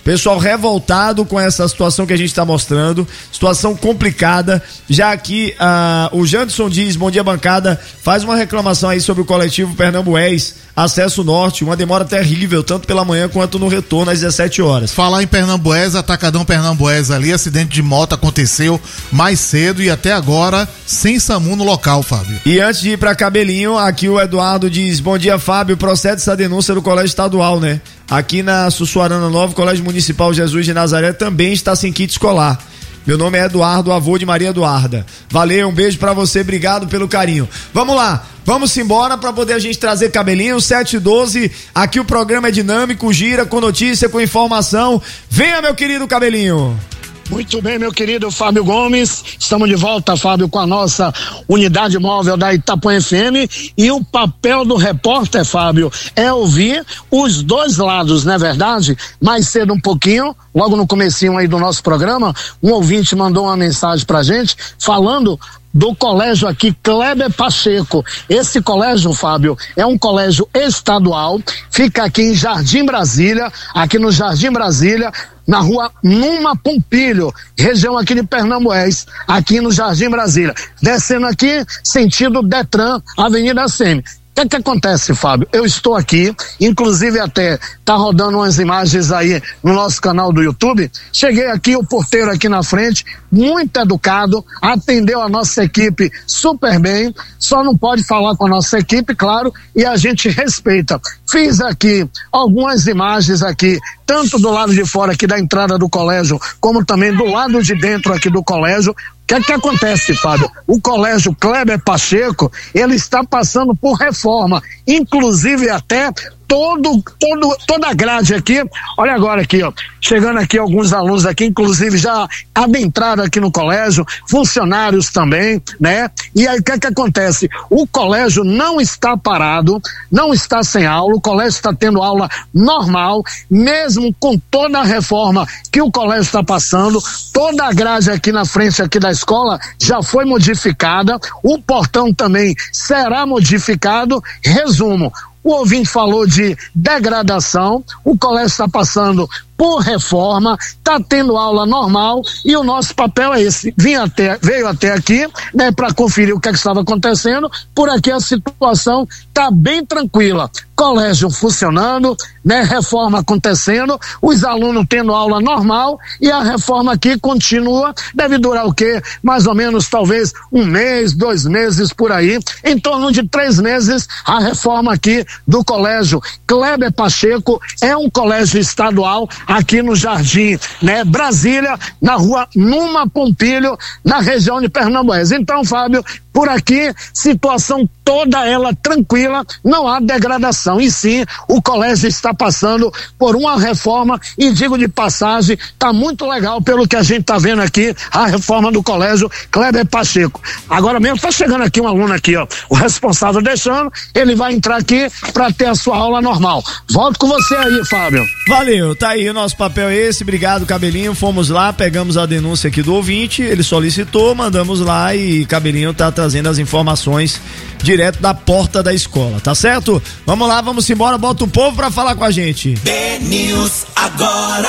Pessoal revoltado com essa situação que a gente está mostrando, situação complicada, já que uh, o Janderson diz, bom dia bancada, faz uma reclamação aí sobre o coletivo Pernambués, acesso norte, uma demora terrível, tanto pela manhã quanto no retorno às dezessete horas. Falar em Pernambués, Atacadão Pernambués ali, acidente de moto aconteceu mais cedo e até agora sem SAMU no local, Fábio. E antes de ir pra Cabelinho, aqui o Eduardo diz, bom dia Fábio, procede essa denúncia do colégio estadual, né? Aqui na Sussuarana Nova, o Colégio Municipal Jesus de Nazaré também está sem kit escolar. Meu nome é Eduardo, avô de Maria Eduarda. Valeu, um beijo pra você, obrigado pelo carinho. Vamos lá, vamos embora pra poder a gente trazer Cabelinho, sete e doze. Aqui o programa é dinâmico, gira com notícia, com informação. Venha, meu querido Cabelinho. Muito bem, meu querido Fábio Gomes, estamos de volta, Fábio, com a nossa unidade móvel da Itapuã F M, e o papel do repórter, Fábio, é ouvir os dois lados, não é verdade? Mais cedo um pouquinho, logo no comecinho aí do nosso programa, um ouvinte mandou uma mensagem pra gente, falando do colégio aqui, Kleber Pacheco. Esse colégio, Fábio, é um colégio estadual, fica aqui em Jardim Brasília, aqui no Jardim Brasília, na rua Numa Pompilho, região aqui de Pernambués, aqui no Jardim Brasília. Descendo aqui, sentido Detran, Avenida Semi. O que é que acontece, Fábio? Eu estou aqui, inclusive até tá rodando umas imagens aí no nosso canal do YouTube. Cheguei aqui, o porteiro aqui na frente, muito educado, atendeu a nossa equipe super bem, só não pode falar com a nossa equipe, claro, e a gente respeita. Fiz aqui algumas imagens aqui, tanto do lado de fora aqui da entrada do colégio, como também do lado de dentro aqui do colégio. O que é que acontece, Fábio? O colégio Kleber Pacheco, ele está passando por reforma, inclusive até todo, todo, toda a grade aqui. Olha agora aqui, ó, chegando aqui alguns alunos aqui, inclusive já adentraram aqui no colégio, funcionários também, né? E aí o que é que acontece? O colégio não está parado, não está sem aula, o colégio está tendo aula normal, mesmo com toda a reforma que o colégio está passando, toda a grade aqui na frente aqui da escola já foi modificada, o portão também será modificado. Resumo, o ouvinte falou de degradação, o colégio está passando por reforma, está tendo aula normal e o nosso papel é esse. Vim até, veio até aqui, né, para conferir o que, é que estava acontecendo. Por aqui a situação está bem tranquila. Colégio funcionando, né, reforma acontecendo, os alunos tendo aula normal e a reforma aqui continua. Deve durar o quê? Mais ou menos talvez um mês, dois meses por aí, em torno de três meses a reforma aqui do colégio Kleber Pacheco. É um colégio estadual aqui no Jardim, né, Brasília, na rua Numa Pompilho, na região de Pernambués. Então, Fábio, por aqui, situação toda ela tranquila, não há degradação, e sim, o colégio está passando por uma reforma, e digo de passagem, tá muito legal pelo que a gente tá vendo aqui, a reforma do colégio Kleber Pacheco. Agora mesmo tá chegando aqui um aluno aqui, ó, o responsável deixando, ele vai entrar aqui para ter a sua aula normal. Volto com você aí, Fábio. Valeu, tá aí, o nosso papel é esse, obrigado Cabelinho, fomos lá, pegamos a denúncia aqui do ouvinte, ele solicitou, mandamos lá e Cabelinho tá trazendo as informações direto da porta da escola, tá certo? Vamos lá, vamos embora, bota o povo pra falar com a gente. B-News agora.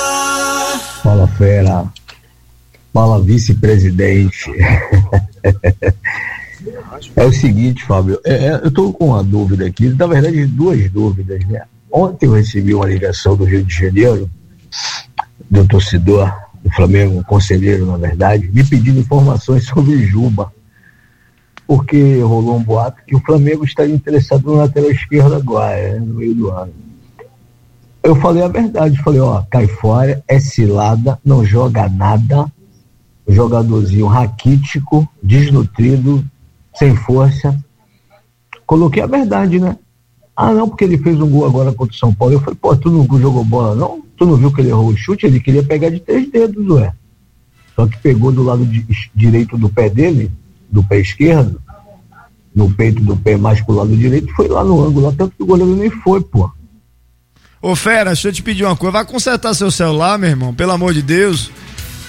Fala, fera. Fala, vice-presidente. É o seguinte, Fábio, é, é, eu tô com uma dúvida aqui, na verdade duas dúvidas, né? Ontem eu recebi uma ligação do Rio de Janeiro, do torcedor do Flamengo, um conselheiro, na verdade, me pedindo informações sobre Juba, porque rolou um boato que o Flamengo estaria interessado no lateral esquerdo agora, né, no meio do ano. Eu falei a verdade, falei, ó, cai fora, é cilada, não joga nada, jogadorzinho raquítico, desnutrido, sem força. Coloquei a verdade, né? Ah, não, porque ele fez um gol agora contra o São Paulo. Eu falei, pô, tu não jogou bola, não? Tu não viu que ele errou o chute? Ele queria pegar de três dedos, ué. Só que pegou do lado de, direito do pé dele, do pé esquerdo, no peito do pé mais pro lado direito, foi lá no ângulo, tanto que o goleiro nem foi, pô. Ô, fera, deixa eu te pedir uma coisa, vai consertar seu celular, meu irmão, pelo amor de Deus.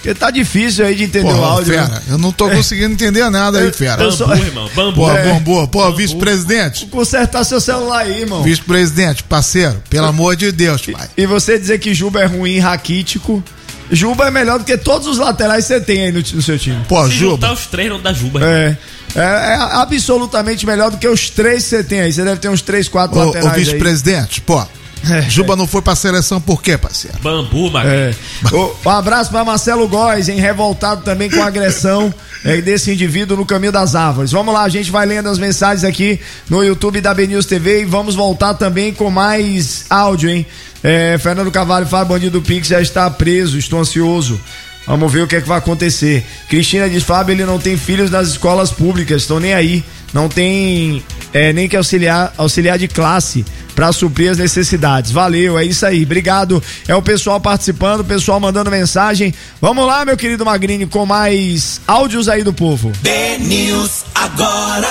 Porque tá difícil aí de entender Pô, o áudio. Fera, né? eu não tô conseguindo entender nada aí, Fera. Eu sou... Bambu, irmão. Bambu. Pô, É. bambu. Pô, vice-presidente. Consertar seu celular aí, irmão. Vice-presidente, parceiro, pelo amor de Deus, pai. E você dizer que Juba é ruim, raquítico. Juba é melhor do que todos os laterais que você tem aí no, no seu time. Pô, Se Juba. juntar os três não dá Juba. É, é, é absolutamente melhor do que os três que você tem aí. Você deve ter uns três, quatro Ô, laterais ô vice-presidente, pô. É. Juba não foi pra seleção por quê, parceiro? Bambu, Magrinho. É. Um abraço pra Marcelo Góes, hein? Revoltado também com a agressão é, desse indivíduo no caminho das árvores. Vamos lá, a gente vai lendo as mensagens aqui no YouTube da B News T V e vamos voltar também com mais áudio, hein? É, Fernando Carvalho fala, bandido Pix já está preso, estou ansioso. Vamos ver o que é que vai acontecer. Cristina diz, Fábio, ele não tem filhos nas escolas públicas, estão nem aí. Não tem é, nem que auxiliar, auxiliar de classe para suprir as necessidades. Valeu, é isso aí. Obrigado. É o pessoal participando, o pessoal mandando mensagem. Vamos lá, meu querido Magrini, com mais áudios aí do povo. B-News agora.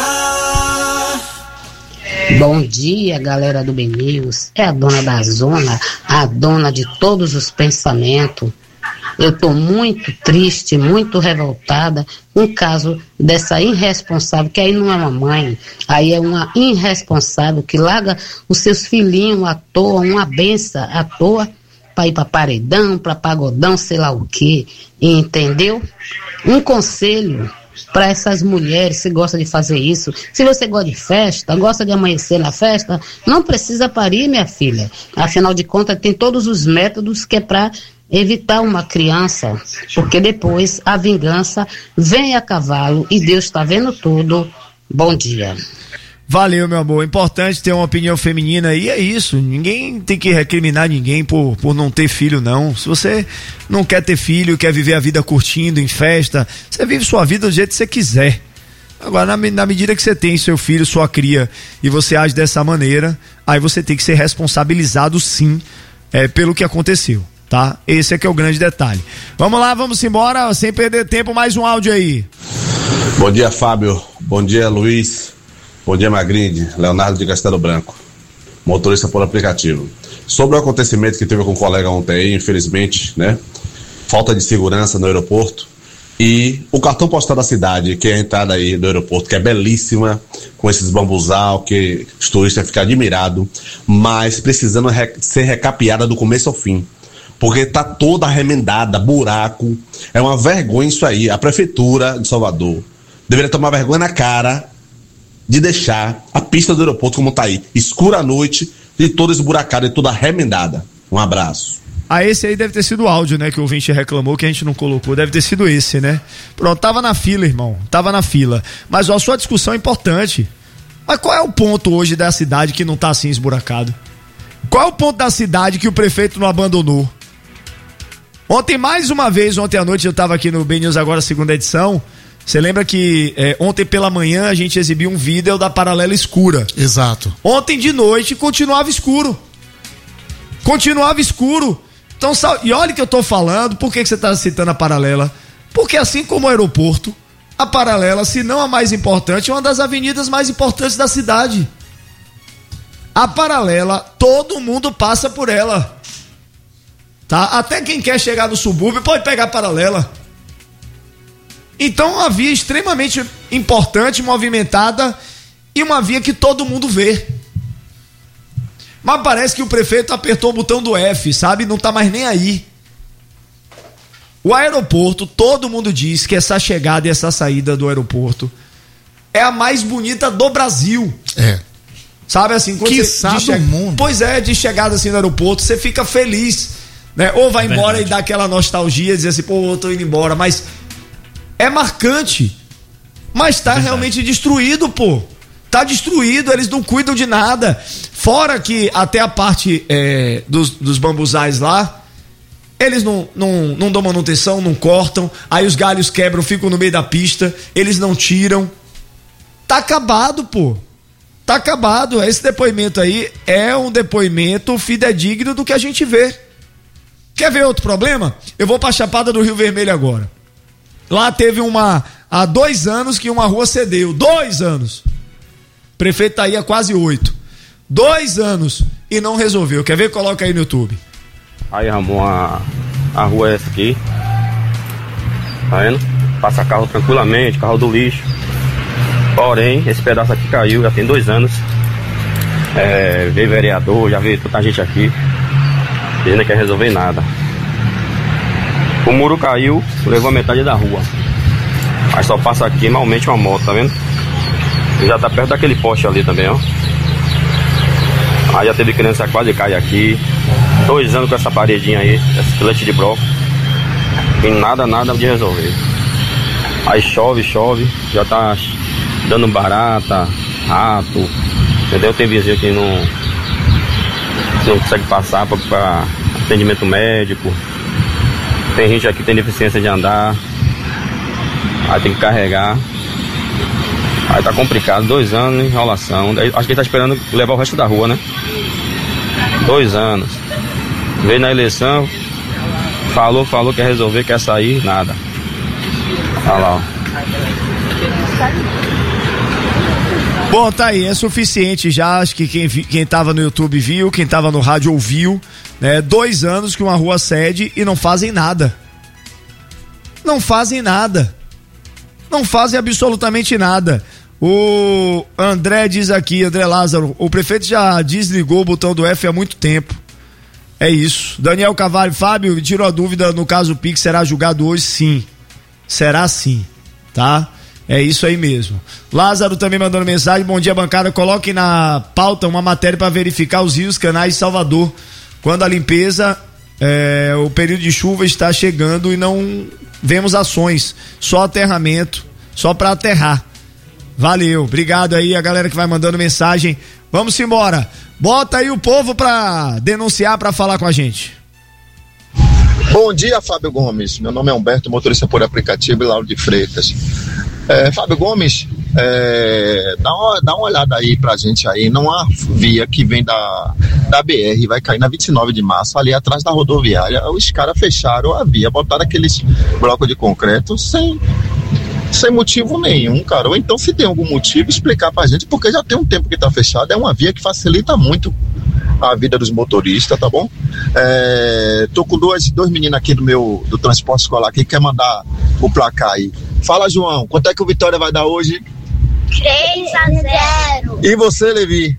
Bom dia, galera do B-News. É a dona da zona, a dona de todos os pensamentos. Eu tô muito triste, muito revoltada com o caso dessa irresponsável, que aí não é uma mãe, aí é uma irresponsável que larga os seus filhinhos à toa, uma benção à toa, para ir para paredão, para pagodão, sei lá o que, entendeu? Um conselho para essas mulheres que gostam de fazer isso. Se você gosta de festa, gosta de amanhecer na festa, não precisa parir, minha filha. Afinal de contas, tem todos os métodos que é para evitar uma criança, porque depois a vingança vem a cavalo e Deus está vendo tudo. Bom dia. Valeu, meu amor. Importante ter uma opinião feminina e é isso. Ninguém tem que recriminar ninguém por, por não ter filho, não. Se você não quer ter filho, quer viver a vida curtindo, em festa, você vive sua vida do jeito que você quiser. Agora, na, na medida que você tem seu filho, sua cria, e você age dessa maneira, aí você tem que ser responsabilizado, sim, é, pelo que aconteceu. Tá? Esse é que é o grande detalhe. Vamos lá, vamos embora, sem perder tempo, mais um áudio aí. Bom dia, Fábio. Bom dia, Luiz. Bom dia, Magrini. Leonardo de Castelo Branco, motorista por aplicativo. Sobre o acontecimento que teve com o colega ontem aí, infelizmente, né? Falta de segurança no aeroporto. E o cartão postal da cidade, que é a entrada aí do aeroporto, que é belíssima, com esses bambuzal, que os turistas ficam admirados, mas precisando re- ser recapeada do começo ao fim. Porque tá toda remendada, buraco. É uma vergonha isso aí. A prefeitura de Salvador deveria tomar vergonha na cara de deixar a pista do aeroporto como tá aí, escura à noite e toda esburacada e toda remendada. Um abraço. Ah, esse aí deve ter sido o áudio, né, que o ouvinte reclamou que a gente não colocou, deve ter sido esse, né? Pronto, tava na fila, irmão, tava na fila. Mas ó, a sua discussão é importante. Mas qual é o ponto hoje da cidade que não tá assim esburacado? Qual é o ponto da cidade que o prefeito não abandonou? Ontem, mais uma vez, ontem à noite eu tava aqui no B News Agora, segunda edição. Você lembra que é, ontem pela manhã a gente exibiu um vídeo da Paralela Escura. Exato. Ontem de noite continuava escuro. Continuava escuro. Então, e olha que eu tô falando, por que, que você tá citando a Paralela? Porque assim como o aeroporto, a Paralela, se não a mais importante, é uma das avenidas mais importantes da cidade. A Paralela, todo mundo passa por ela. Tá? Até quem quer chegar no subúrbio pode pegar a Paralela. Então, uma via extremamente importante, movimentada e uma via que todo mundo vê. Mas parece que o prefeito apertou o botão do F, sabe? Não tá mais nem aí. O aeroporto, todo mundo diz que essa chegada e essa saída do aeroporto é a mais bonita do Brasil. É. Sabe assim, quando que você do che... mundo. Pois é, de chegada assim no aeroporto, você fica feliz, né? Ou vai é embora verdade. e dá aquela nostalgia, dizer assim, pô, eu tô indo embora, mas é marcante. Mas tá verdade. Realmente destruído, pô. Tá destruído, eles não cuidam de nada. Fora que até a parte é, dos, dos bambuzais lá, eles não, não, não dão manutenção, não cortam, aí os galhos quebram, ficam no meio da pista, eles não tiram. Tá acabado, pô. Tá acabado. Esse depoimento aí é um depoimento fidedigno do que a gente vê. Quer ver outro problema? Eu vou pra Chapada do Rio Vermelho agora. Lá teve uma, há dois anos que uma rua cedeu, dois anos. O prefeito tá aí há quase oito. Dois anos e não resolveu. Quer ver? Coloca aí no YouTube. Aí, Ramon, a, a rua é essa aqui. tá vendo? Passa carro tranquilamente, carro do lixo. Porém, esse pedaço aqui caiu, já tem dois anos. É, veio vereador, já veio tanta gente aqui. Ele não quer resolver nada. O muro caiu, levou a metade da rua. Mas só passa aqui malmente uma moto, tá vendo? E já tá perto daquele poste ali também, ó. Aí já teve criança quase cair aqui. Dois anos com essa paredinha aí, esse filete de broco. E nada, nada de resolver. Aí chove, chove, já tá dando barata, rato, entendeu? Tem vizinho que não, não consegue passar para atendimento médico. Tem gente aqui que tem deficiência de andar. Aí tem que carregar. Aí tá complicado, dois anos de enrolação. Acho que ele tá esperando levar o resto da rua, né? Dois anos. Veio na eleição, falou, falou que quer resolver, quer sair, nada. Olha lá, ó. Bom, tá aí, é suficiente já, acho que quem, quem tava no YouTube viu, quem tava no rádio ouviu, né? Dois anos que uma rua cede e não fazem nada. Não fazem nada. Não fazem absolutamente nada. O André diz aqui, André Lázaro, o prefeito já desligou o botão do F há muito tempo. É isso. Daniel Cavalho, Fábio, tirou a dúvida, no caso Pix será julgado hoje? Sim. Será sim, tá? É isso aí mesmo. Lázaro também mandando mensagem, bom dia bancada, coloque na pauta uma matéria para verificar os rios, canais de Salvador, quando a limpeza, é, o período de chuva está chegando e não vemos ações, só aterramento, só para aterrar. Valeu, obrigado aí a galera que vai mandando mensagem. Vamos embora. Bota aí o povo pra denunciar, pra falar com a gente. Bom dia, Fábio Gomes. Meu nome é Humberto, motorista por aplicativo e Lauro de Freitas. É, Fábio Gomes, é, dá, uma, dá uma olhada aí pra gente aí. Não há via que vem da, da B R, vai cair na vinte e nove de março, ali atrás da rodoviária. Os caras fecharam a via, botaram aqueles blocos de concreto sem... sem motivo nenhum, cara. Ou então, se tem algum motivo, explicar pra gente, porque já tem um tempo que tá fechado. É uma via que facilita muito a vida dos motoristas, tá bom? É, tô com dois, dois meninos aqui do meu do transporte escolar que quer mandar o placar aí. Fala, João, quanto é que o Vitória vai dar hoje? três a zero. E você, Levi?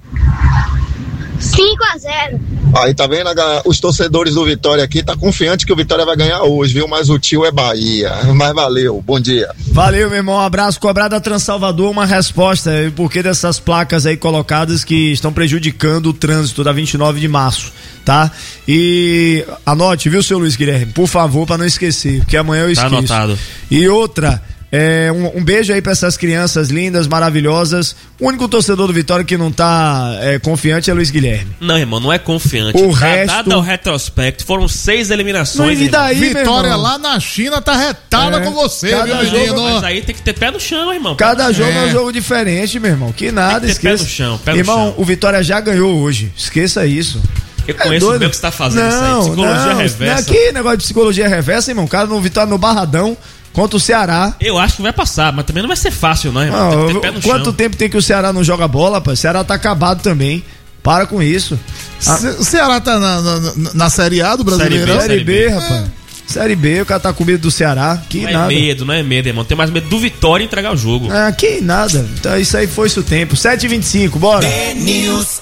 cinco a zero. Aí, tá vendo? Os torcedores do Vitória aqui tá confiante que o Vitória vai ganhar hoje, viu? Mas o tio é Bahia. Mas valeu, bom dia. Valeu, meu irmão, um abraço. Cobrada Transalvador, uma resposta, por que dessas placas aí colocadas que estão prejudicando o trânsito da vinte e nove de março, tá? E anote, viu, seu Luiz Guilherme? Por favor, pra não esquecer, porque amanhã eu esqueço. Tá anotado. E outra... É, um, um beijo aí pra essas crianças lindas, maravilhosas. O único torcedor do Vitória que não tá é, confiante é Luiz Guilherme. Não, irmão, não é confiante. O tá, resto... Dado ao retrospecto, foram seis eliminações. Não, e daí, Vitória lá na China tá retada é, com você, cada viu, jogo, menino? Mas aí tem que ter pé no chão, irmão. Cada jogo é. é um jogo diferente, meu irmão. Que nada, tem que ter esqueça. Pé no chão, pé no irmão, chão. o Vitória já ganhou hoje. Esqueça isso. Eu conheço é bem o que você tá fazendo não, isso aí. Psicologia não, reversa. Que negócio de psicologia reversa, irmão? O cara no Vitória no Barradão contra o Ceará. Eu acho que vai passar, mas também não vai ser fácil, não, irmão. Não, tem que ter pé no quanto chão. tempo tem que o Ceará não joga bola, pô? O Ceará tá acabado também. Para com isso. O Ceará tá na, na, na Série A do Brasileirão? Série B, Série B, rapaz. É. Série B, o cara tá com medo do Ceará. Que não nada. é medo, não é medo, irmão. Tem mais medo do Vitória entregar o jogo. É, que nada. Então, isso aí foi-se o tempo. sete e vinte e cinco, bora. News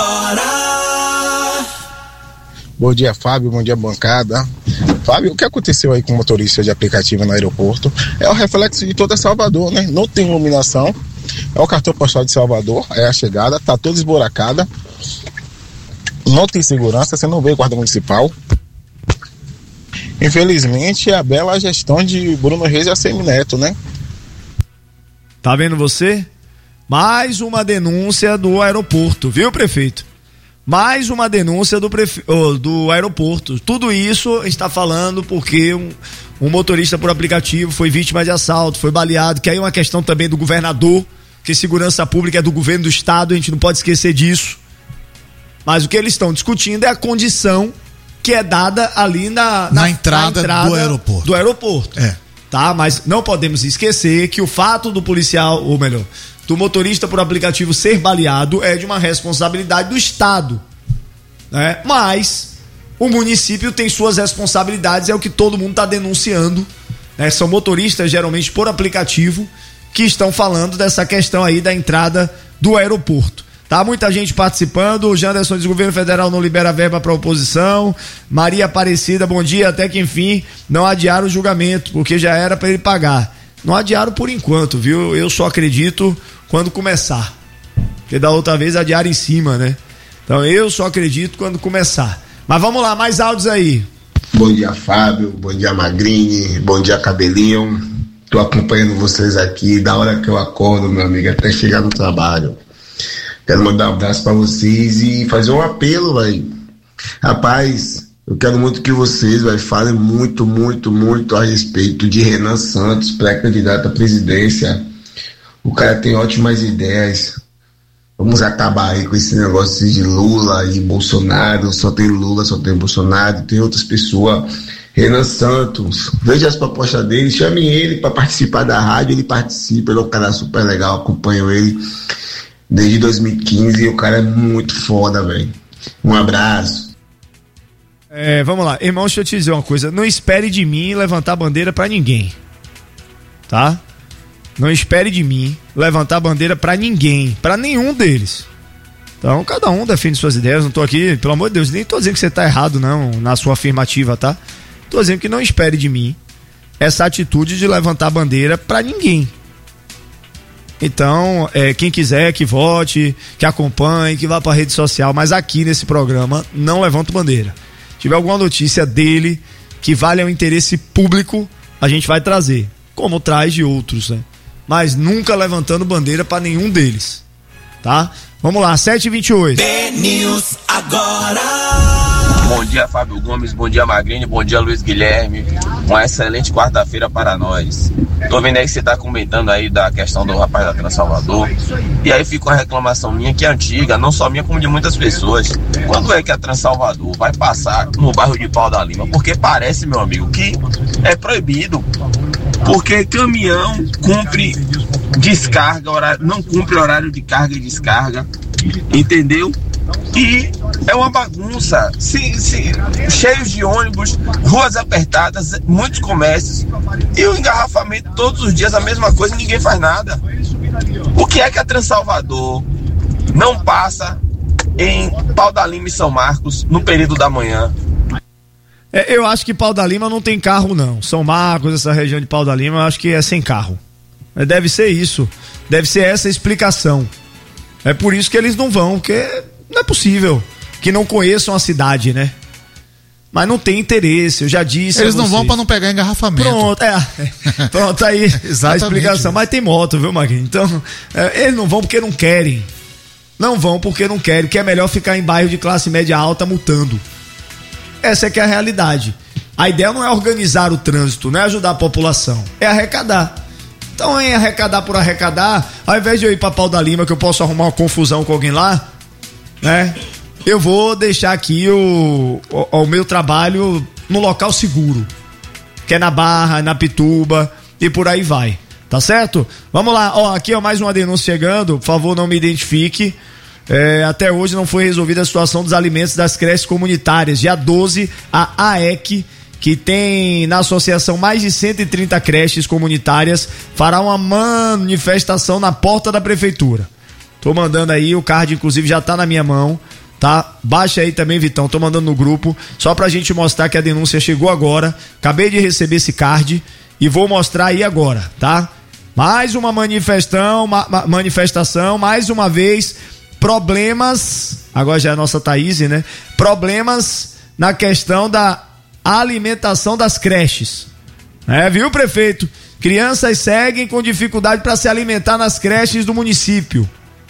agora. Bom dia, Fábio, bom dia, bancada. Fábio, o que aconteceu aí com o motorista de aplicativo no aeroporto? É o reflexo de toda Salvador, né? Não tem iluminação, é o cartão postal de Salvador, é a chegada, tá toda esburacada, não tem segurança, você não vê guarda municipal. Infelizmente, é a bela gestão de Bruno Reis e a Semineto, né? Tá vendo você? Mais uma denúncia do aeroporto, viu, prefeito? Mais uma denúncia do, prefe... oh, do aeroporto. Tudo isso está falando porque um, um motorista por aplicativo foi vítima de assalto, foi baleado, que aí é uma questão também do governador, que segurança pública é do governo do estado, a gente não pode esquecer disso. Mas o que eles estão discutindo é a condição que é dada ali na, na, na, entrada, na entrada do aeroporto. Do aeroporto. É. Tá? Mas não podemos esquecer que o fato do policial, ou melhor, do motorista por aplicativo ser baleado é de uma responsabilidade do Estado, né? Mas o município tem suas responsabilidades, é o que todo mundo está denunciando, né? São motoristas geralmente por aplicativo que estão falando dessa questão aí da entrada do aeroporto. Tá muita gente participando. O Janderson diz: o governo federal não libera verba para oposição. Maria Aparecida, bom dia. Até que enfim não adiaram o julgamento, porque já era para ele pagar. Não adiaram por enquanto, viu? Eu só acredito quando começar. Porque da outra vez adiaram em cima, né? Então eu só acredito quando começar. Mas vamos lá, mais áudios aí. Bom dia, Fábio. Bom dia, Magrini. Bom dia, Cabelinho. Tô acompanhando vocês aqui da hora que eu acordo, meu amigo, até chegar no trabalho. Quero mandar um abraço pra vocês e fazer um apelo, velho. Rapaz, eu quero muito que vocês, véio, falem muito, muito, muito a respeito de Renan Santos, pré-candidato à presidência. O cara tem ótimas ideias. Vamos acabar aí com esse negócio de Lula e Bolsonaro. Só tem Lula, só tem Bolsonaro, tem outras pessoas. Renan Santos, veja as propostas dele, chame ele para participar da rádio. Ele participa, ele é um cara super legal, acompanho ele desde dois mil e quinze e o cara é muito foda, velho. Um abraço. É, vamos lá, irmão, deixa eu te dizer uma coisa. Não espere de mim levantar bandeira pra ninguém, tá? Não espere de mim levantar bandeira pra ninguém, pra nenhum deles. Então, cada um defende suas ideias. Não tô aqui, pelo amor de Deus, nem tô dizendo que você tá errado, não, na sua afirmativa, tá? Tô dizendo que não espere de mim essa atitude de levantar bandeira pra ninguém. Então, é, quem quiser que vote, que acompanhe, que vá pra rede social, mas aqui nesse programa não levanto bandeira. Se tiver alguma notícia dele que vale ao interesse público, a gente vai trazer, como traz de outros, né? Mas nunca levantando bandeira pra nenhum deles, tá? Vamos lá, sete e vinte e oito. B-News agora. Bom dia, Fábio Gomes, bom dia, Magrini, bom dia, Luiz Guilherme. Uma excelente quarta-feira para nós. Tô vendo aí que você tá comentando aí da questão do rapaz da Transalvador. E aí fica uma reclamação minha que é antiga, não só minha como de muitas pessoas. Quando é que a Transalvador vai passar no bairro de Pau da Lima? Porque parece, meu amigo, que é proibido. Porque caminhão cumpre descarga, horário, não cumpre horário de carga e descarga, entendeu? E é uma bagunça, se, se, cheios de ônibus, ruas apertadas, muitos comércios e o engarrafamento todos os dias, a mesma coisa, ninguém faz nada. O que é que a Transalvador não passa em Pau da Lima e São Marcos no período da manhã? É, eu acho que Pau da Lima não tem carro, não. São Marcos, essa região de Pau da Lima, eu acho que é sem carro. Deve ser isso, deve ser essa a explicação. É por isso que eles não vão, porque não é possível que não conheçam a cidade, né? Mas não tem interesse, eu já disse. Eles não vão pra não pegar engarrafamento. Pronto, é. Pronto, aí a explicação. Mas tem moto, viu, Magrinho? Então, é, eles não vão porque não querem. Não vão porque não querem, que é melhor ficar em bairro de classe média alta multando. Essa é que é a realidade. A ideia não é organizar o trânsito, não é ajudar a população, é arrecadar. Então, em arrecadar por arrecadar, ao invés de eu ir pra Pau da Lima, que eu posso arrumar uma confusão com alguém lá, né? Eu vou deixar aqui o, o, o meu trabalho no local seguro, que é na Barra, na Pituba e por aí vai, tá certo? Vamos lá, ó, aqui ó, mais uma denúncia chegando, por favor não me identifique. É, até hoje não foi resolvida a situação dos alimentos das creches comunitárias. Dia doze, a A E C, que tem na associação mais de cento e trinta creches comunitárias, fará uma manifestação na porta da prefeitura. Tô mandando aí, o card inclusive já tá na minha mão, tá? Baixa aí também, Vitão, tô mandando no grupo, só pra gente mostrar que a denúncia chegou agora. Acabei de receber esse card e vou mostrar aí agora, tá? Mais uma manifestação, ma- ma- manifestação, mais uma vez, problemas, agora já é a nossa Thaís, né? Problemas na questão da alimentação das creches. É, viu, prefeito? Crianças seguem com dificuldade para se alimentar nas creches do município.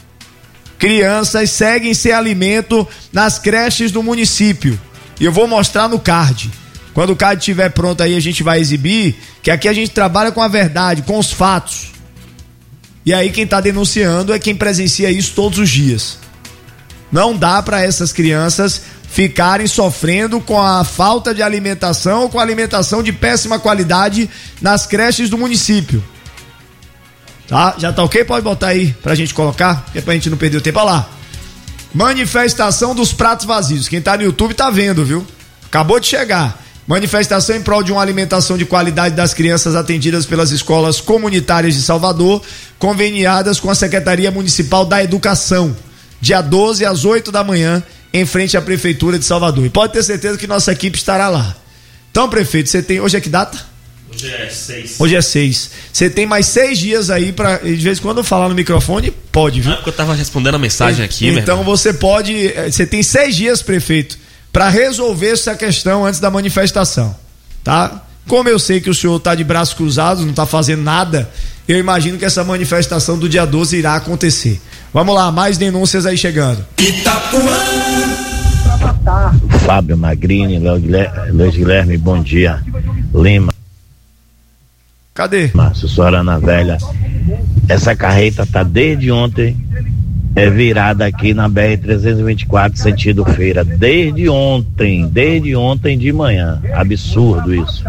Crianças seguem sem alimento nas creches do município. E eu vou mostrar no card. Quando o card estiver pronto aí, a gente vai exibir, que aqui a gente trabalha com a verdade, com os fatos. E aí quem está denunciando é quem presencia isso todos os dias. Não dá para essas crianças ficarem sofrendo com a falta de alimentação ou com a alimentação de péssima qualidade nas creches do município. Tá? Já tá ok? Pode botar aí pra gente colocar, que é pra gente não perder o tempo. Olha lá. Manifestação dos pratos vazios. Quem tá no YouTube tá vendo, viu? Acabou de chegar. Manifestação em prol de uma alimentação de qualidade das crianças atendidas pelas escolas comunitárias de Salvador, conveniadas com a Secretaria Municipal da Educação, dia doze às oito da manhã, em frente à Prefeitura de Salvador. E pode ter certeza que nossa equipe estará lá. Então, prefeito, você tem... Hoje é que data? Hoje é seis. Hoje é seis. Você tem mais seis dias aí pra... De vez em quando eu falar no microfone, pode, viu? Ah, porque eu tava respondendo a mensagem é, aqui, então você pode... Você tem seis dias, prefeito, para resolver essa questão antes da manifestação, tá? Como eu sei que o senhor tá de braços cruzados, não tá fazendo nada, eu imagino que essa manifestação do dia doze irá acontecer. Vamos lá, mais denúncias aí chegando. Fábio Magrini, Luiz Guilherme, bom dia. Lima. Cadê? Márcio Sorana Velha. Essa carreta tá desde ontem é virada aqui na B R trezentos e vinte e quatro, sentido Feira. Desde ontem, desde ontem de manhã. Absurdo isso.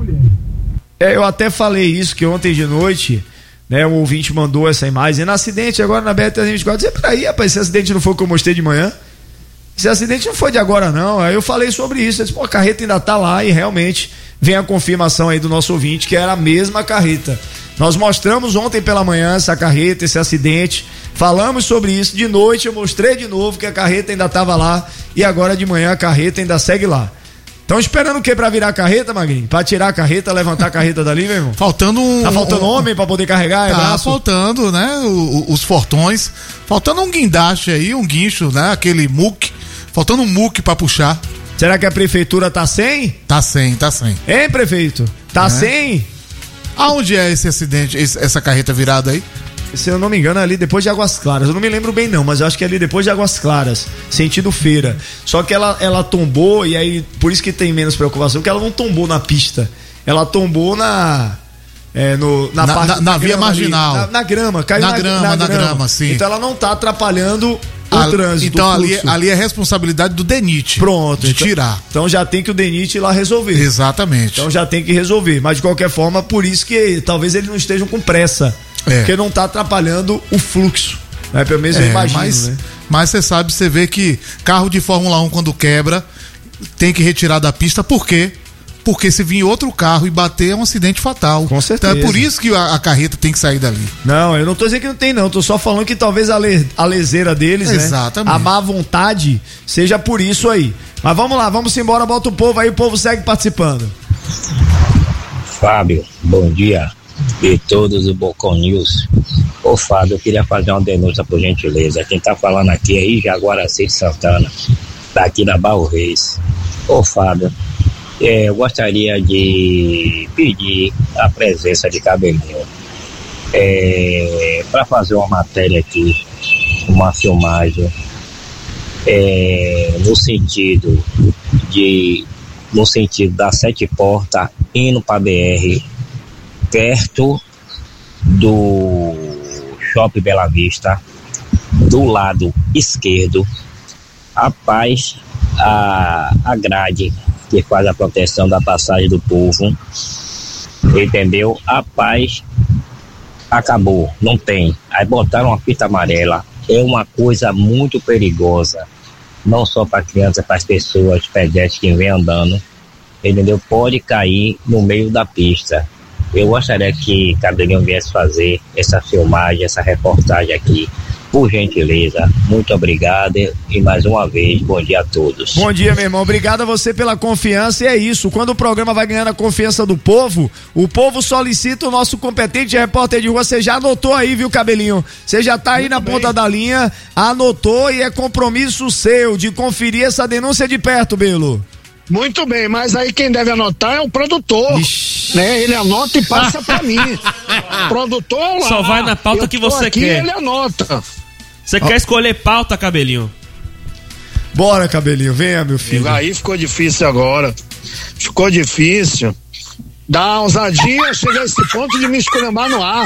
É, eu até falei isso, que ontem de noite, né, o ouvinte mandou essa imagem. No acidente agora na B R trezentos e vinte e quatro. Peraí, rapaz, esse acidente não foi o que eu mostrei de manhã? Esse acidente não foi de agora, não. Aí eu falei sobre isso. Eu disse, pô, a carreta ainda tá lá e realmente vem a confirmação aí do nosso ouvinte que era a mesma carreta. Nós mostramos ontem pela manhã essa carreta, esse acidente. Falamos sobre isso. De noite eu mostrei de novo que a carreta ainda estava lá. E agora de manhã a carreta ainda segue lá. Estão esperando o que pra virar a carreta, Magrinho? Pra tirar a carreta, levantar a carreta dali, meu irmão? Faltando um... Tá faltando um, homem pra poder carregar? Tá braço? faltando, né? O, o, os fortões. Faltando um guindaste aí, um guincho, né? Aquele muque. Faltando um muque pra puxar. Será que a prefeitura tá sem? Tá sem, tá sem. Hein, prefeito? Tá é. sem? Aonde é esse acidente, esse, essa carreta virada aí? Se eu não me engano, é ali depois de Águas Claras. Eu não me lembro bem não, mas eu acho que é ali depois de Águas Claras, sentido Feira. Só que ela, ela tombou, e aí por isso que tem menos preocupação, porque ela não tombou na pista. Ela tombou na... É, no, na, na, parte, na, na via marginal. Ali, na, na grama, caiu na, na, grama, na, na grama, grama, sim. Então ela não tá atrapalhando o A, trânsito. Então ali, ali é responsabilidade do D E N I T. Pronto. De então, tirar. Então já tem que o D E N I T ir lá resolver. Exatamente. Então já tem que resolver. Mas de qualquer forma, por isso que talvez eles não estejam com pressa. É. Porque não tá atrapalhando o fluxo. Né? Pelo menos é, eu imagino, mas, né? Mas você sabe, você vê que carro de Fórmula um quando quebra, tem que retirar da pista. Por quê? Porque se vir outro carro e bater é um acidente fatal. Com certeza. Então é por isso que a, a carreta tem que sair dali. Não, eu não tô dizendo que não tem não, tô só falando que talvez a, le, a leseira deles, Exatamente. né? A má vontade seja por isso aí. Mas vamos lá, vamos embora, bota o povo aí, o povo segue participando. Fábio, bom dia. E todos do Bocão News. Ô Fábio, eu queria fazer uma denúncia por gentileza. Quem tá falando aqui é Jaguaraci de Santana, daqui da Barro Reis. Ô Fábio, É, eu gostaria de pedir a presença de Cabelinho é, para fazer uma matéria aqui, uma filmagem é, no sentido de no sentido da Sete Portas indo para B R, perto do Shopping Bela Vista, do lado esquerdo. Rapaz, a, a grade que faz a proteção da passagem do povo, entendeu? A paz acabou, não tem. Aí botaram uma fita amarela. É uma coisa muito perigosa, não só para crianças, para as pessoas, pedestres que vêm andando, entendeu? Pode cair no meio da pista. Eu gostaria que Cabelinho viesse fazer essa filmagem, essa reportagem aqui. Por gentileza, muito obrigado e mais uma vez, bom dia a todos. Bom dia, meu irmão, obrigado a você pela confiança. E é isso, quando o programa vai ganhando a confiança do povo, o povo solicita o nosso competente repórter de rua. Você já anotou aí, viu, Cabelinho? Você já tá aí muito na bem. Ponta da linha, anotou, e é compromisso seu de conferir essa denúncia de perto, Belo. Muito bem, mas aí quem deve anotar é o produtor, Ixi. né? Ele anota e passa pra mim. O produtor lá. Só vai na pauta que você aqui, quer. Ele anota. Você oh. quer escolher pauta, Cabelinho? Bora, Cabelinho, venha, meu filho. Aí ficou difícil agora. Ficou difícil. Dá uma ousadia chegar a esse ponto de me esculhambar no ar.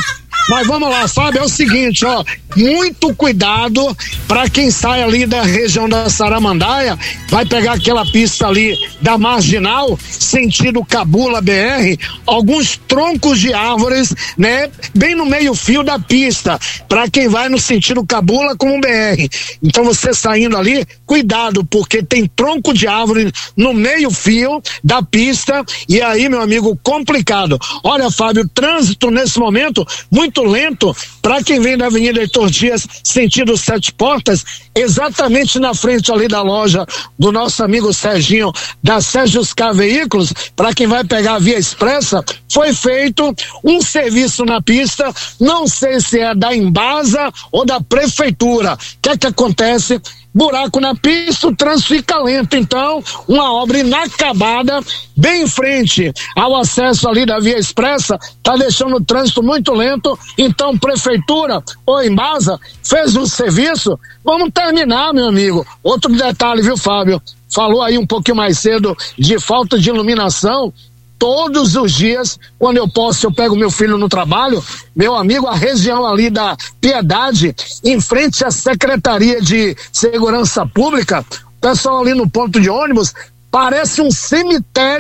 Mas vamos lá, Fábio, é o seguinte, ó, muito cuidado para quem sai ali da região da Saramandaia, vai pegar aquela pista ali da Marginal, sentido Cabula B R, alguns troncos de árvores, né, bem no meio fio da pista, para quem vai no sentido Cabula com o B R. Então você saindo ali, cuidado, porque tem tronco de árvore no meio fio da pista, e aí, meu amigo, complicado. Olha, Fábio, trânsito nesse momento muito lento para quem vem da Avenida Heitor Dias, sentido Sete Portas, exatamente na frente ali da loja do nosso amigo Serginho, da Sérgio K Veículos, para quem vai pegar a Via Expressa, foi feito um serviço na pista, não sei se é da Embasa ou da Prefeitura. O que é que acontece? Buraco na pista, o trânsito fica lento. Então, uma obra inacabada, bem em frente ao acesso ali da Via Expressa, tá deixando o trânsito muito lento. Então, Prefeitura ou Embasa fez um serviço, vamos terminar, meu amigo. Outro detalhe, viu, Fábio? Falou aí um pouquinho mais cedo de falta de iluminação. Todos os dias, quando eu posso, eu pego meu filho no trabalho, meu amigo, a região ali da Piedade, em frente à Secretaria de Segurança Pública, o pessoal ali no ponto de ônibus, parece um cemitério